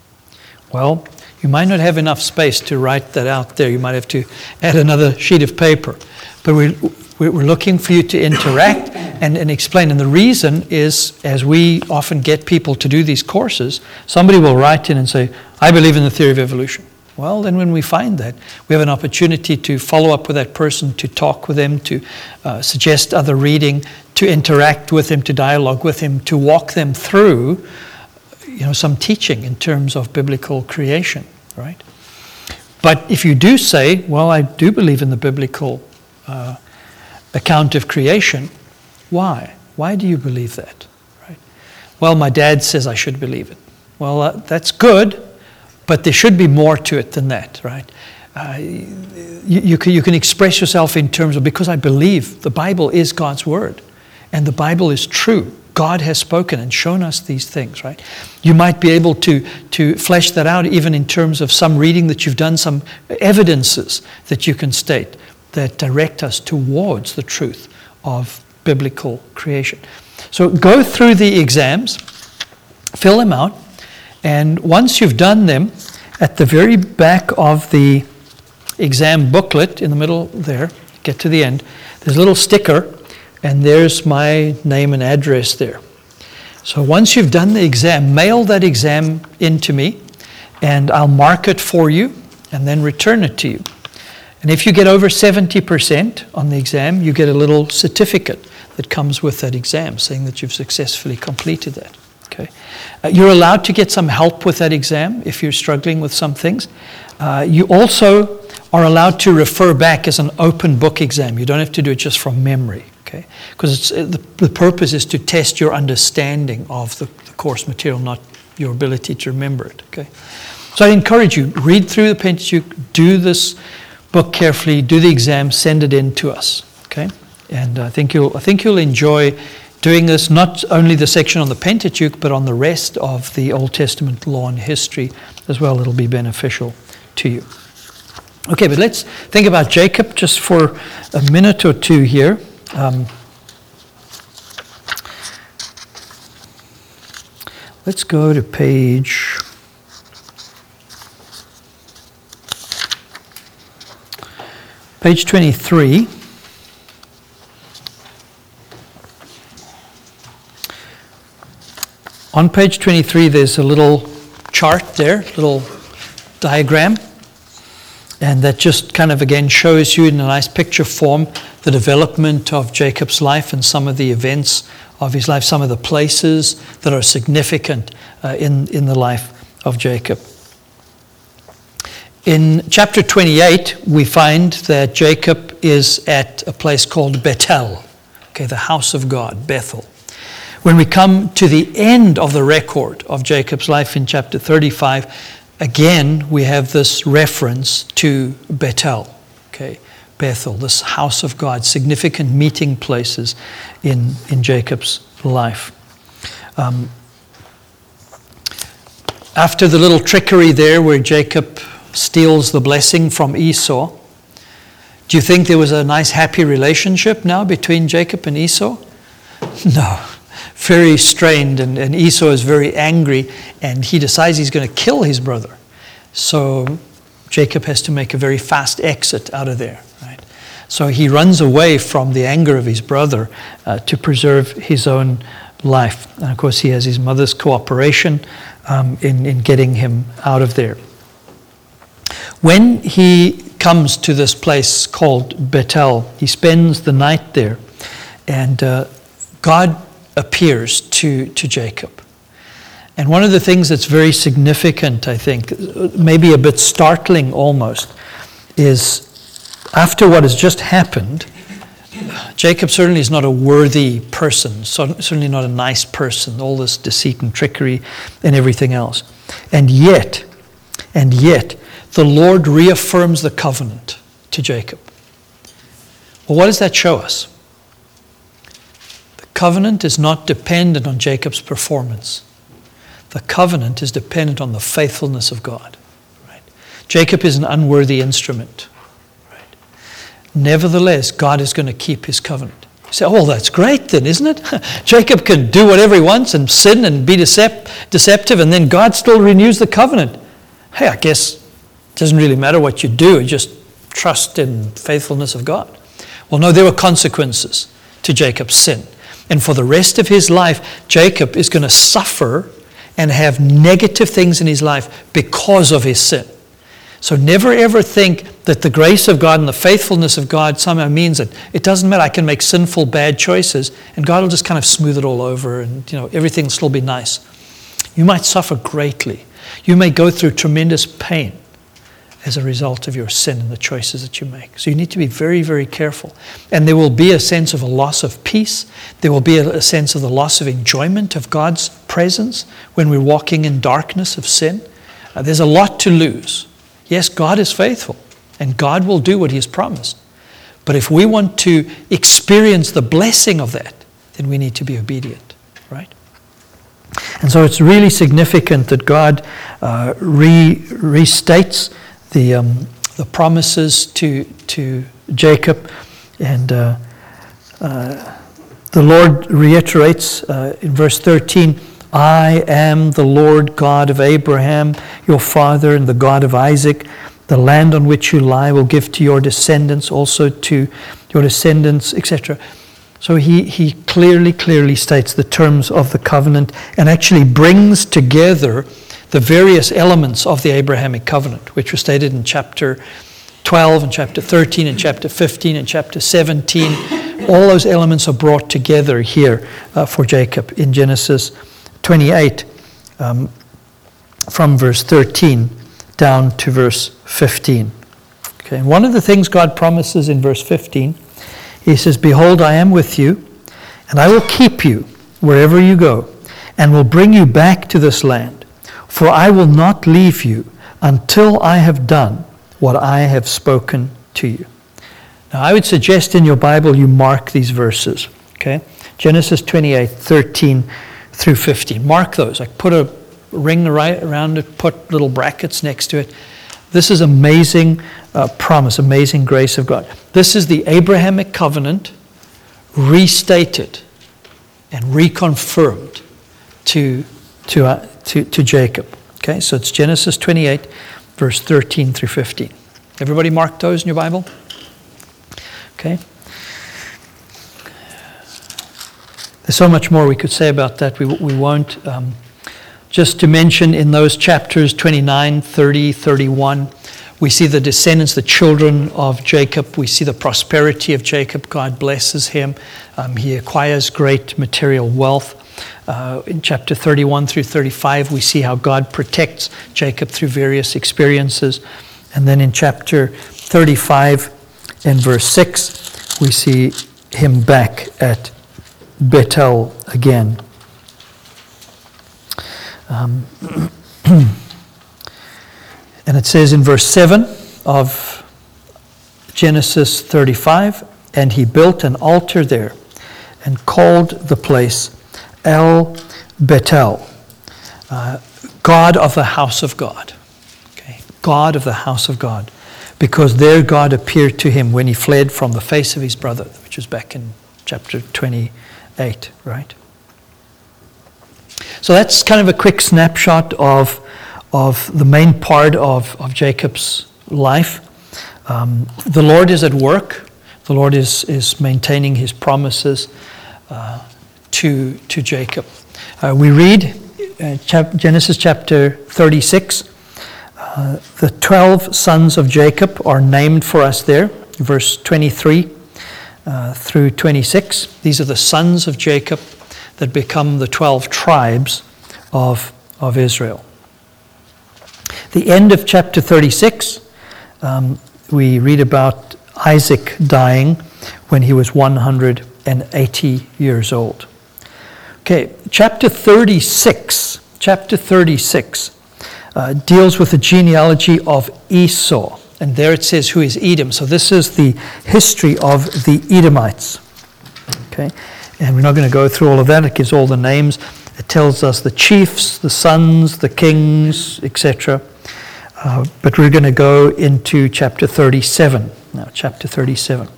Well, you might not have enough space to write that out there. You might have to add another sheet of paper, but we. We're looking for you to interact and, and explain. And the reason is, as we often get people to do these courses, somebody will write in and say, I believe in the theory of evolution. Well, then when we find that, we have an opportunity to follow up with that person, to talk with them, to uh, suggest other reading, to interact with them, to dialogue with them, to walk them through, you know, some teaching in terms of biblical creation, right? But if you do say, well, I do believe in the biblical uh, account of creation, why? Why do you believe that? Right? Well, my dad says I should believe it. Well, uh, that's good, but there should be more to it than that, right? Uh, you, you, can, you can express yourself in terms of, because I believe the Bible is God's word, and the Bible is true. God has spoken and shown us these things, right? You might be able to, to flesh that out even in terms of some reading that you've done, some evidences that you can state that direct us towards the truth of biblical creation. So go through the exams, fill them out, and once you've done them, at the very back of the exam booklet, in the middle there, get to the end, there's a little sticker, and there's my name and address there. So once you've done the exam, mail that exam in to me, and I'll mark it for you, and then return it to you. And if you get over seventy percent on the exam, you get a little certificate that comes with that exam saying that you've successfully completed that. Okay, uh, you're allowed to get some help with that exam if you're struggling with some things. Uh, you also are allowed to refer back as an open book exam. You don't have to do it just from memory, okay? Because uh, the, the purpose is to test your understanding of the, the course material, not your ability to remember it, okay? So I encourage you, read through the Pentateuch, do this book carefully, do the exam, send it in to us, okay? And I think you'll I think you'll enjoy doing this, not only the section on the Pentateuch, but on the rest of the Old Testament law and history as well. It'll be beneficial to you. Okay, but let's think about Jacob just for a minute or two here. Um, let's go to page Page twenty-three. On page twenty-three, there's a little chart there, little diagram. And that just kind of, again, shows you in a nice picture form the development of Jacob's life and some of the events of his life, some of the places that are significant uh, in, in the life of Jacob. In chapter twenty-eight, we find that Jacob is at a place called Bethel, okay, the house of God, Bethel. When we come to the end of the record of Jacob's life in chapter thirty-five, again, we have this reference to Bethel, okay, Bethel, this house of God, significant meeting places in, in Jacob's life. Um, after the little trickery there where Jacob steals the blessing from Esau, do you think there was a nice happy relationship now between Jacob and Esau? No. Very strained, and, and Esau is very angry, and he decides he's going to kill his brother. So Jacob has to make a very fast exit out of there. Right? So he runs away from the anger of his brother uh, to preserve his own life. And of course, he has his mother's cooperation um, in, in getting him out of there. When he comes to this place called Bethel, he spends the night there, and uh, God appears to, to Jacob. And one of the things that's very significant, I think, maybe a bit startling almost, is after what has just happened, Jacob certainly is not a worthy person, so certainly not a nice person, all this deceit and trickery and everything else. And yet, and yet, the Lord reaffirms the covenant to Jacob. Well, what does that show us? Covenant is not dependent on Jacob's performance. The covenant is dependent on the faithfulness of God. Right? Jacob is an unworthy instrument. Right? Nevertheless, God is going to keep his covenant. You say, oh, well, that's great then, isn't it? Jacob can do whatever he wants and sin and be decept- deceptive, and then God still renews the covenant. Hey, I guess it doesn't really matter what you do, just trust in faithfulness of God. Well, no, there were consequences to Jacob's sin. And for the rest of his life, Jacob is going to suffer and have negative things in his life because of his sin. So never ever think that the grace of God and the faithfulness of God somehow means that it doesn't matter, I can make sinful, bad choices, and God will just kind of smooth it all over, and you know everything will still be nice. You might suffer greatly. You may go through tremendous pain as a result of your sin and the choices that you make. So you need to be very, very careful. And there will be a sense of a loss of peace. There will be a, a sense of the loss of enjoyment of God's presence when we're walking in darkness of sin. Uh, there's a lot to lose. Yes, God is faithful, and God will do what he has promised. But if we want to experience the blessing of that, then we need to be obedient, right? And so it's really significant that God uh, re- restates the um, the promises to to Jacob, and uh, uh, the Lord reiterates uh, in verse thirteen, I am the Lord God of Abraham, your father, and the God of Isaac. The land on which you lie will give to your descendants, also to your descendants, et cetera. So he, he clearly, clearly states the terms of the covenant and actually brings together the various elements of the Abrahamic covenant, which were stated in chapter twelve and chapter thirteen and chapter fifteen and chapter seventeen. All those elements are brought together here uh, for Jacob in Genesis twenty-eight, um, from verse thirteen down to verse fifteen. Okay, and one of the things God promises in verse fifteen, he says, behold, I am with you, and I will keep you wherever you go, and will bring you back to this land. For I will not leave you until I have done what I have spoken to you. Now, I would suggest in your Bible you mark these verses, okay? Genesis twenty-eight, thirteen through fifteen. Mark those. Like put a ring right around it, put little brackets next to it. This is amazing uh, promise, amazing grace of God. This is the Abrahamic covenant restated and reconfirmed to to uh, to, to Jacob. Okay, so it's Genesis twenty-eight, verse thirteen through fifteen. Everybody mark those in your Bible? Okay? There's so much more we could say about that. We, we won't. Um, just to mention in those chapters twenty-nine, thirty, thirty-one, we see the descendants, the children of Jacob. We see the prosperity of Jacob. God blesses him. Um, he acquires great material wealth. Uh, in chapter thirty-one through thirty-five, we see how God protects Jacob through various experiences. And then in chapter thirty-five and verse six, we see him back at Bethel again. Um, and it says in verse seven of Genesis thirty-five, and he built an altar there and called the place El Bethel, uh, God of the house of God. Okay, God of the house of God. Because there God appeared to him when he fled from the face of his brother, which is back in chapter twenty-eight, right? So that's kind of a quick snapshot of, of the main part of, of Jacob's life. Um, the Lord is at work. The Lord is, is maintaining his promises uh, to, to Jacob. Uh, we read uh, chap- Genesis chapter thirty-six. Uh, the twelve sons of Jacob are named for us there, verse twenty-three uh, through twenty-six. These are the sons of Jacob that become the twelve tribes of, of Israel. The end of chapter thirty-six, um, we read about Isaac dying when he was one hundred eighty years old. Okay, chapter thirty-six, chapter thirty-six uh, deals with the genealogy of Esau. And there it says who is Edom. So this is the history of the Edomites. Okay, and we're not going to go through all of that. It gives all the names. It tells us the chiefs, the sons, the kings, et cetera. Uh, but we're going to go into chapter thirty-seven. Now, chapter thirty-seven.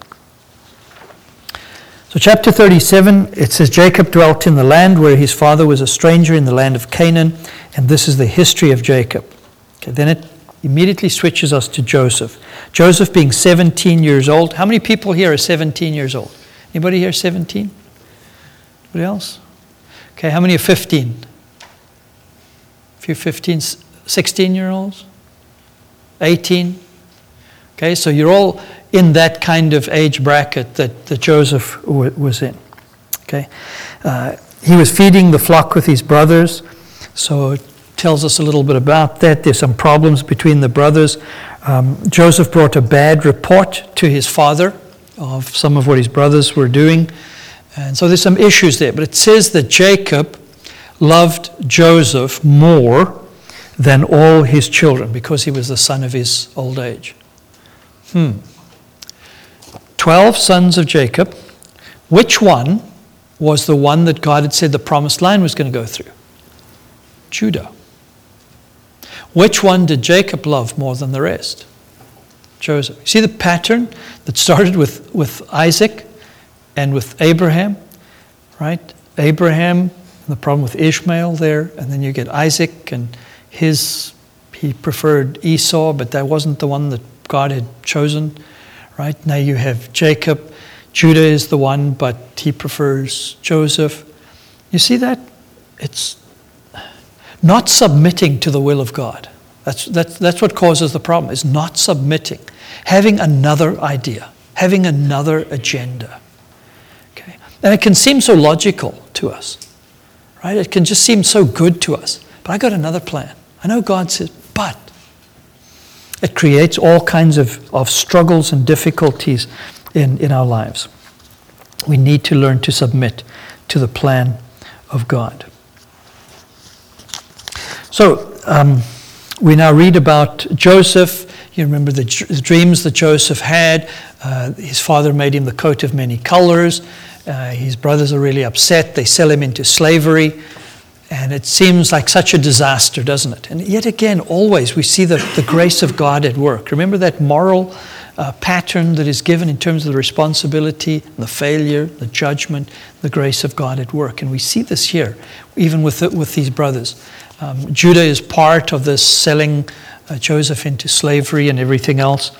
So chapter thirty-seven, it says, Jacob dwelt in the land where his father was a stranger in the land of Canaan, and this is the history of Jacob. Okay, then it immediately switches us to Joseph. Joseph being seventeen years old. How many people here are seventeen years old? Anybody here seventeen? Anybody else? Okay, how many are fifteen? A few fifteen, sixteen-year-olds? eighteen? Okay, so you're all in that kind of age bracket that, that Joseph w- was in. Okay, uh, he was feeding the flock with his brothers, so it tells us a little bit about that. There's some problems between the brothers. Um, Joseph brought a bad report to his father of some of what his brothers were doing, and so there's some issues there. But it says that Jacob loved Joseph more than all his children because he was the son of his old age. Hmm. Twelve sons of Jacob. Which one was the one that God had said the promised land was going to go through? Judah. Which one did Jacob love more than the rest? Joseph. You see the pattern that started with, with Isaac and with Abraham, right? Abraham, the problem with Ishmael there, and then you get Isaac and his, he preferred Esau, but that wasn't the one that God had chosen, right? Now you have Jacob. Judah is the one, but he prefers Joseph. You see that? It's not submitting to the will of God. That's, that's, that's what causes the problem, is not submitting. Having another idea, having another agenda. Okay? And it can seem so logical to us, right? It can just seem so good to us. But I got another plan. I know God says, but it creates all kinds of, of struggles and difficulties in, in our lives. We need to learn to submit to the plan of God. So, um, we now read about Joseph. You remember the, the dreams that Joseph had. Uh, his father made him the coat of many colors. Uh, his brothers are really upset. They sell him into slavery. And it seems like such a disaster, doesn't it? And yet again, always we see the, the grace of God at work. Remember that moral uh, pattern that is given in terms of the responsibility, the failure, the judgment, the grace of God at work. And we see this here, even with, the, with these brothers. Um, Judah is part of this selling uh, Joseph into slavery and everything else.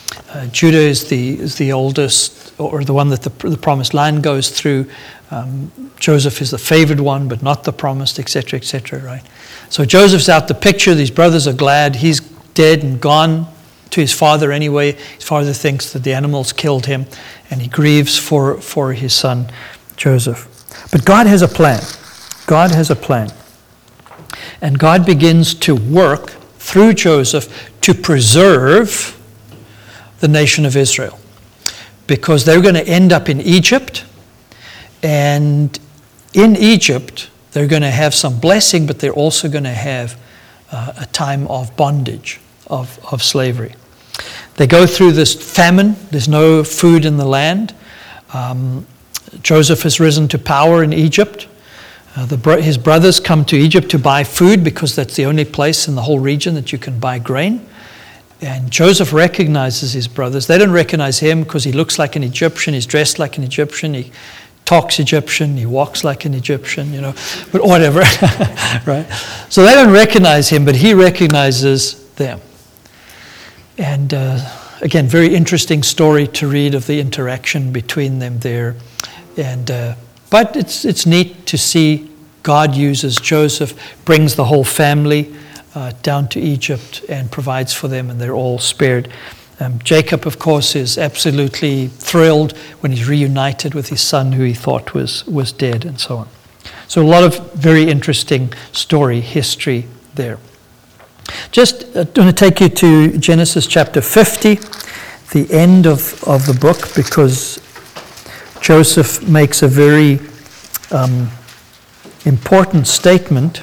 Uh, Judah is the is the oldest, or the one that the, the promised land goes through. Um, Joseph is the favored one, but not the promised, et cetera, et cetera, right? So Joseph's out the picture. These brothers are glad. He's dead and gone to his father anyway. His father thinks that the animals killed him, and he grieves for, for his son, Joseph. But God has a plan. God has a plan. And God begins to work through Joseph to preserve the nation of Israel, because they're going to end up in Egypt, and in Egypt they're going to have some blessing, but they're also going to have uh, a time of bondage, of, of slavery. They go through this famine. There's no food in the land. Um, Joseph has risen to power in Egypt. Uh, the, his brothers come to Egypt to buy food, because that's the only place in the whole region that you can buy grain. And Joseph recognizes his brothers. They don't recognize him because he looks like an Egyptian, he's dressed like an Egyptian, he talks Egyptian, he walks like an Egyptian, you know, but whatever, right? So they don't recognize him, but he recognizes them. And uh, again, very interesting story to read of the interaction between them there. And uh, but it's it's neat to see God uses Joseph, brings the whole family Uh, down to Egypt and provides for them, and they're all spared. Um, Jacob, of course, is absolutely thrilled when he's reunited with his son who he thought was, was dead, and so on. So a lot of very interesting story, history there. Just uh, going to take you to Genesis chapter fifty, the end of, of the book, because Joseph makes a very um, important statement.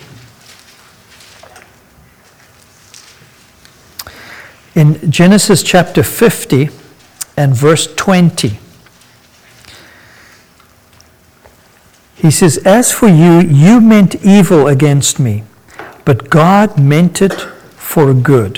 In Genesis chapter fifty and verse twenty, he says, "As for you, you meant evil against me, but God meant it for good."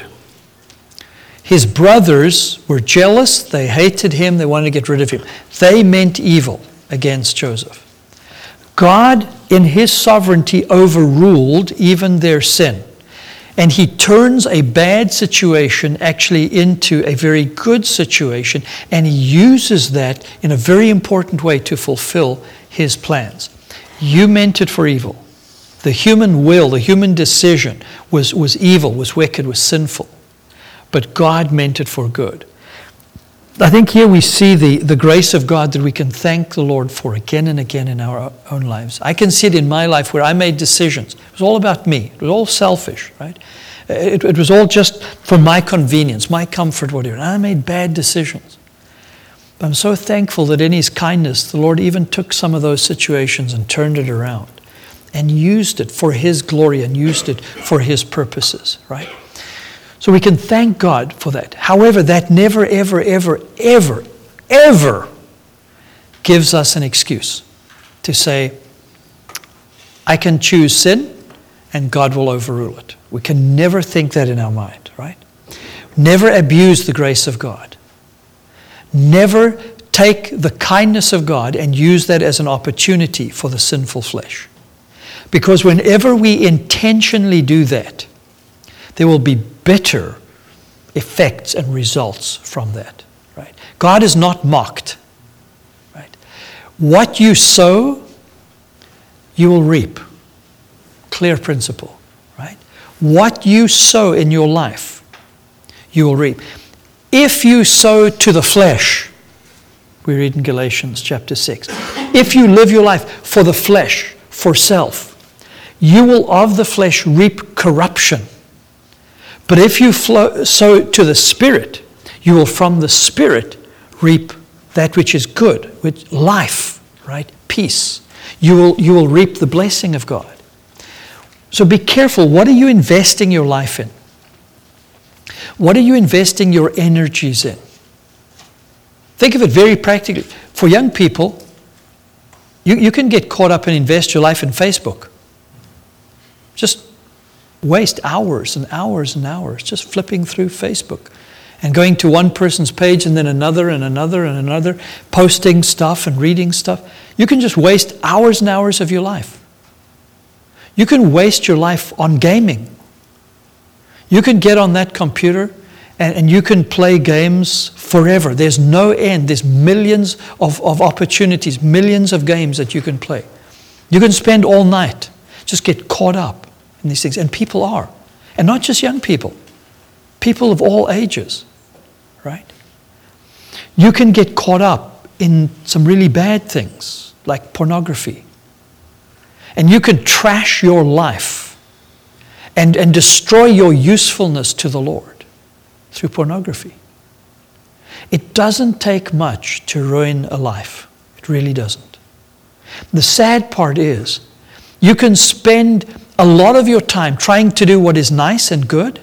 His brothers were jealous, they hated him, they wanted to get rid of him. They meant evil against Joseph. God, in his sovereignty, overruled even their sin. And he turns a bad situation actually into a very good situation, and he uses that in a very important way to fulfill his plans. You meant it for evil. The human will, the human decision was, was evil, was wicked, was sinful. But God meant it for good. I think here we see the, the grace of God that we can thank the Lord for again and again in our own lives. I can see it in my life where I made decisions. It was all about me. It was all selfish, right? It, it was all just for my convenience, my comfort, whatever. And I made bad decisions. But I'm so thankful that in his kindness, the Lord even took some of those situations and turned it around and used it for his glory and used it for his purposes, right? So we can thank God for that. However, that never, ever, ever, ever, ever gives us an excuse to say, I can choose sin and God will overrule it. We can never think that in our mind, right? Never abuse the grace of God. Never take the kindness of God and use that as an opportunity for the sinful flesh. Because whenever we intentionally do that, there will be bitter effects and results from that, right? God is not mocked, right? What you sow, you will reap. Clear principle, right? What you sow in your life, you will reap. If you sow to the flesh, we read in Galatians chapter six, if you live your life for the flesh, for self, you will of the flesh reap corruption. But if you flow, sow to the Spirit, you will from the Spirit reap that which is good, which life, right? Peace. You will, you will reap the blessing of God. So be careful. What are you investing your life in? What are you investing your energies in? Think of it very practically. For young people, you, you can get caught up and invest your life in Facebook. Just waste hours and hours and hours just flipping through Facebook and going to one person's page and then another and another and another, posting stuff and reading stuff. You can just waste hours and hours of your life. You can waste your life on gaming. You can get on that computer And, and you can play games forever. There's no end. There's millions of, of opportunities, millions of games that you can play. You can spend all night, just get caught up in these things. And people are. And not just young people. People of all ages, right? You can get caught up in some really bad things, like pornography. And you can trash your life and, and destroy your usefulness to the Lord through pornography. It doesn't take much to ruin a life. It really doesn't. The sad part is, you can spend a lot of your time trying to do what is nice and good,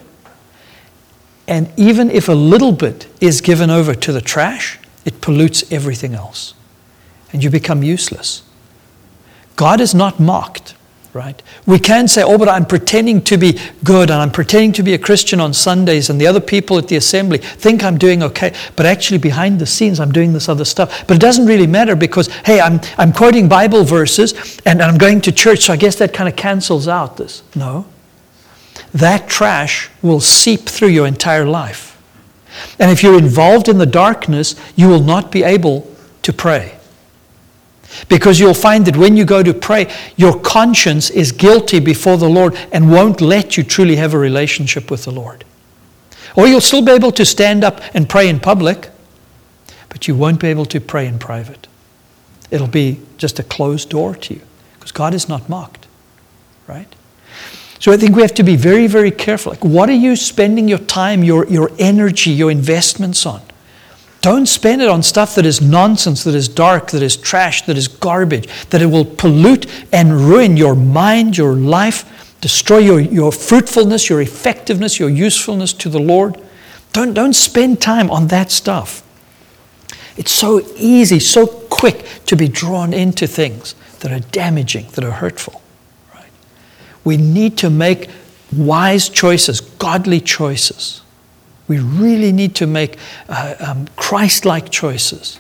and even if a little bit is given over to the trash, it pollutes everything else. And you become useless. God is not mocked, right? We can say, oh, but I'm pretending to be good and I'm pretending to be a Christian on Sundays and the other people at the assembly think I'm doing okay. But actually behind the scenes, I'm doing this other stuff. But it doesn't really matter because, hey, I'm, I'm quoting Bible verses and I'm going to church, so I guess that kind of cancels out this. No. That trash will seep through your entire life. And if you're involved in the darkness, you will not be able to pray. Because you'll find that when you go to pray, your conscience is guilty before the Lord and won't let you truly have a relationship with the Lord. Or you'll still be able to stand up and pray in public, but you won't be able to pray in private. It'll be just a closed door to you, because God is not mocked, right? So I think we have to be very, very careful. Like, what are you spending your time, your, your energy, your investments on? Don't spend it on stuff that is nonsense, that is dark, that is trash, that is garbage, that it will pollute and ruin your mind, your life, destroy your, your fruitfulness, your effectiveness, your usefulness to the Lord. Don't, don't spend time on that stuff. It's so easy, so quick to be drawn into things that are damaging, that are hurtful. Right? We need to make wise choices, godly choices. We really need to make uh, um, Christ-like choices.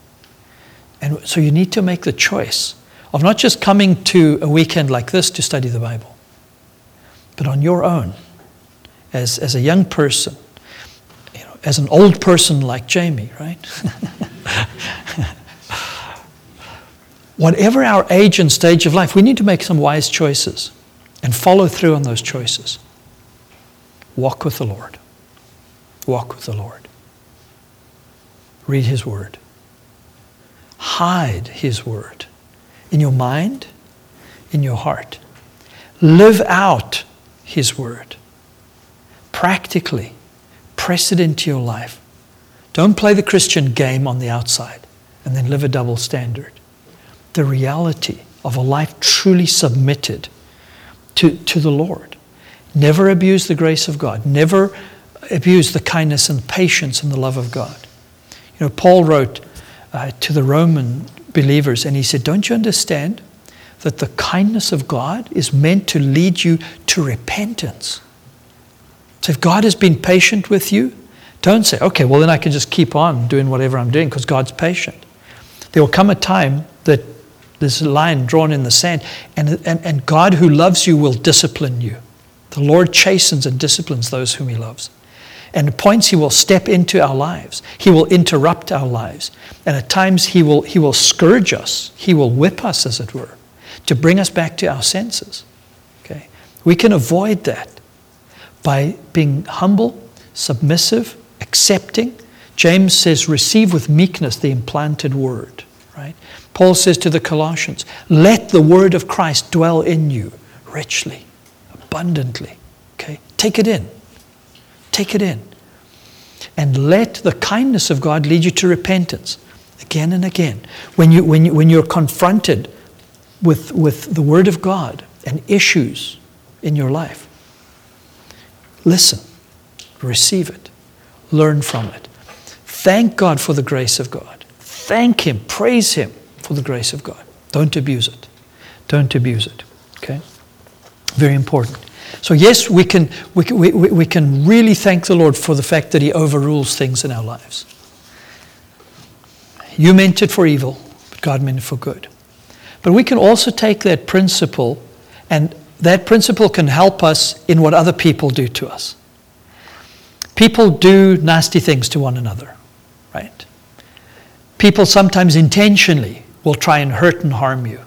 And so you need to make the choice of not just coming to a weekend like this to study the Bible, but on your own, as, as a young person, you know, as an old person like Jamie, right? Whatever our age and stage of life, we need to make some wise choices and follow through on those choices. Walk with the Lord. Walk with the Lord. Read His Word. Hide His Word in your mind, in your heart. Live out His Word. Practically, press it into your life. Don't play the Christian game on the outside and then live a double standard. The reality of a life truly submitted to, to the Lord. Never abuse the grace of God. Never abuse the kindness and patience and the love of God. You know, Paul wrote uh, to the Roman believers, and he said, don't you understand that the kindness of God is meant to lead you to repentance? So if God has been patient with you, don't say, okay, well then I can just keep on doing whatever I'm doing because God's patient. There will come a time that there's a line drawn in the sand, and, and, and God who loves you will discipline you. The Lord chastens and disciplines those whom He loves. And at points He will step into our lives. He will interrupt our lives. And at times He will, he will scourge us. He will whip us, as it were, to bring us back to our senses. Okay? We can avoid that by being humble, submissive, accepting. James says, receive with meekness the implanted word. Right? Paul says to the Colossians, let the word of Christ dwell in you richly, abundantly. Okay? Take it in. Take it in. And let the kindness of God lead you to repentance again and again. When, you, when, you, when you're confronted with, with the Word of God and issues in your life, listen, receive it, learn from it. Thank God for the grace of God. Thank Him, praise Him for the grace of God. Don't abuse it. Don't abuse it. Okay? Very important. So yes, we can, we, we, we can really thank the Lord for the fact that He overrules things in our lives. You meant it for evil, but God meant it for good. But we can also take that principle, and that principle can help us in what other people do to us. People do nasty things to one another, right? People sometimes intentionally will try and hurt and harm you.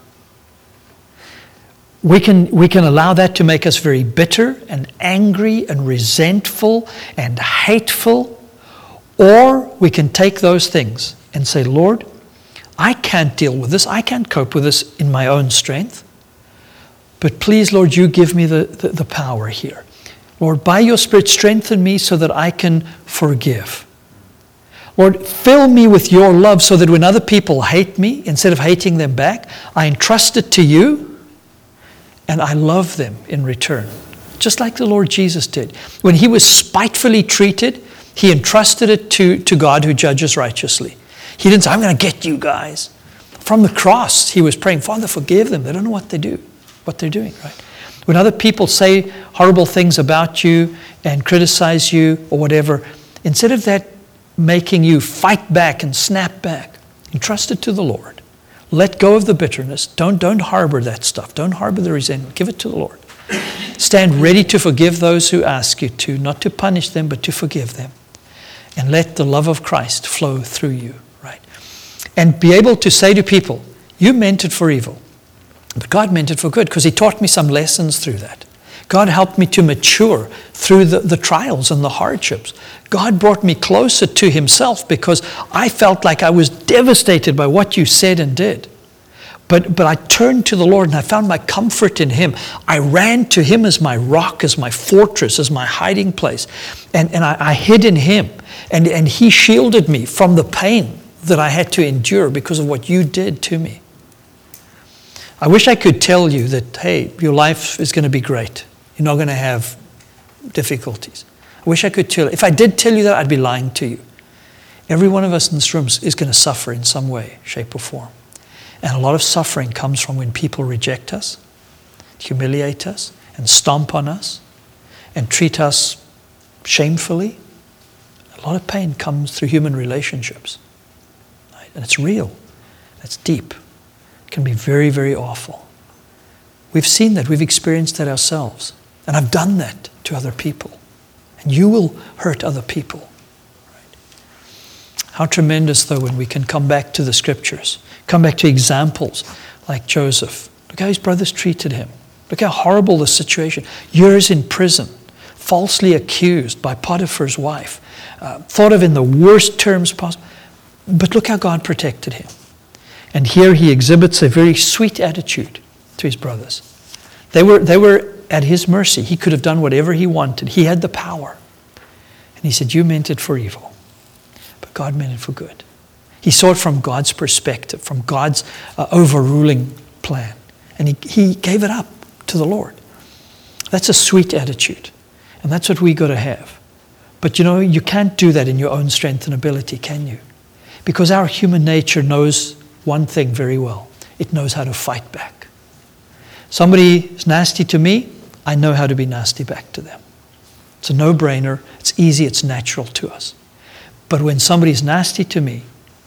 We can, we can allow that to make us very bitter and angry and resentful and hateful, or we can take those things and say, Lord, I can't deal with this. I can't cope with this in my own strength. But please, Lord, you give me the, the, the power here. Lord, by your Spirit, strengthen me so that I can forgive. Lord, fill me with your love so that when other people hate me, instead of hating them back, I entrust it to you and I love them in return. Just like the Lord Jesus did. When he was spitefully treated, he entrusted it to, to God who judges righteously. He didn't say, I'm going to get you guys. From the cross, he was praying, Father, forgive them. They don't know what they do, what they're doing, right? When other people say horrible things about you and criticize you or whatever, instead of that making you fight back and snap back, entrust it to the Lord. Let go of the bitterness. Don't, don't harbor that stuff. Don't harbor the resentment. Give it to the Lord. Stand ready to forgive those who ask you to, not to punish them, but to forgive them. And let the love of Christ flow through you, right? And be able to say to people, you meant it for evil. But God meant it for good because he taught me some lessons through that. God helped me to mature through the, the trials and the hardships. God brought me closer to himself because I felt like I was devastated by what you said and did. But, but I turned to the Lord and I found my comfort in him. I ran to him as my rock, as my fortress, as my hiding place. And, and I, I hid in him. And, and he shielded me from the pain that I had to endure because of what you did to me. I wish I could tell you that, hey, your life is going to be great. You're not going to have difficulties. I wish I could tell you. If I did tell you that, I'd be lying to you. Every one of us in this room is going to suffer in some way, shape, or form. And a lot of suffering comes from when people reject us, humiliate us, and stomp on us, and treat us shamefully. A lot of pain comes through human relationships. Right? And it's real. It's deep. It can be very, very awful. We've seen that. We've experienced that ourselves. And I've done that to other people. And you will hurt other people. Right? How tremendous, though, when we can come back to the scriptures, come back to examples like Joseph. Look how his brothers treated him. Look how horrible the situation. Years in prison, falsely accused by Potiphar's wife, uh, thought of in the worst terms possible. But look how God protected him. And here he exhibits a very sweet attitude to his brothers. They were, they were at his mercy. He could have done whatever he wanted. He had the power. And he said, you meant it for evil, but God meant it for good. He saw it from God's perspective, from God's uh, overruling plan. And he, he gave it up to the Lord. That's a sweet attitude. And that's what we got to have. But you know, you can't do that in your own strength and ability, can you? Because our human nature knows one thing very well. It knows how to fight back. Somebody is nasty to me, I know how to be nasty back to them. It's a no-brainer. It's easy. It's natural to us. But when somebody's nasty to me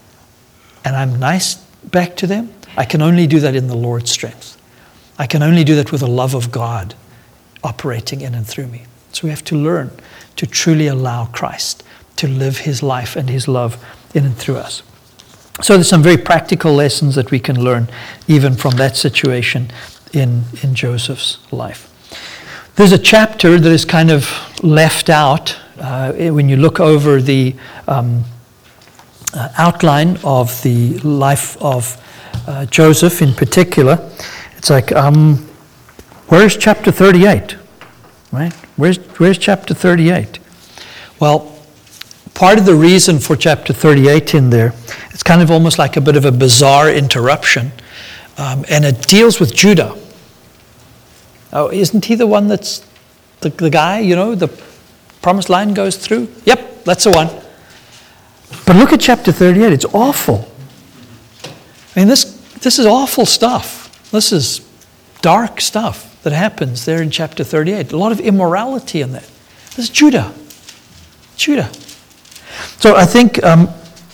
and I'm nice back to them, I can only do that in the Lord's strength. I can only do that with the love of God operating in and through me. So we have to learn to truly allow Christ to live his life and his love in and through us. So there's some very practical lessons that we can learn even from that situation in, in Joseph's life. There's a chapter that is kind of left out uh, when you look over the um, uh, outline of the life of uh, Joseph in particular. It's like, um, where's chapter thirty-eight? Right? Where's, where's chapter thirty-eight? Well, part of the reason for chapter thirty-eight in there, it's kind of almost like a bit of a bizarre interruption, um, and it deals with Judah. Oh, isn't he the one that's the, the guy, you know, the promised land goes through? Yep, that's the one. But look at chapter thirty-eight. It's awful. I mean, this, this is awful stuff. This is dark stuff that happens there in chapter thirty-eight. A lot of immorality in that. This is Judah. Judah. So I think um,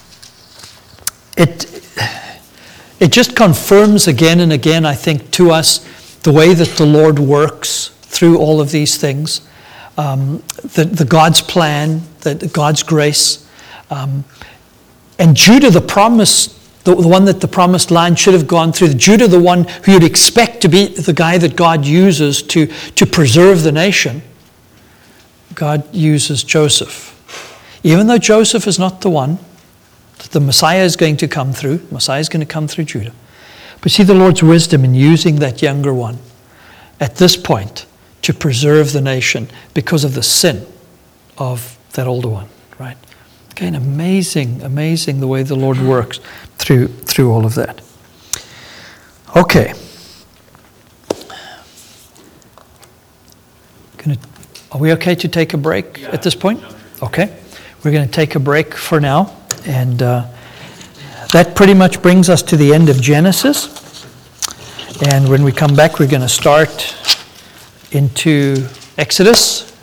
it it just confirms again and again, I think, to us the way that the Lord works through all of these things, um, the, the God's plan, that God's grace. Um, and Judah, the promise, the, the one that the promised land should have gone through, Judah, the one who you'd expect to be the guy that God uses to, to preserve the nation, God uses Joseph. Even though Joseph is not the one that the Messiah is going to come through, the Messiah is going to come through Judah. But see the Lord's wisdom in using that younger one at this point to preserve the nation because of the sin of that older one, right? Again, amazing, amazing the way the Lord works through through all of that. Okay. Gonna, are we okay to take a break at this point? Okay. We're going to take a break for now. And uh, that pretty much brings us to the end of Genesis. And when we come back, we're going to start into Exodus.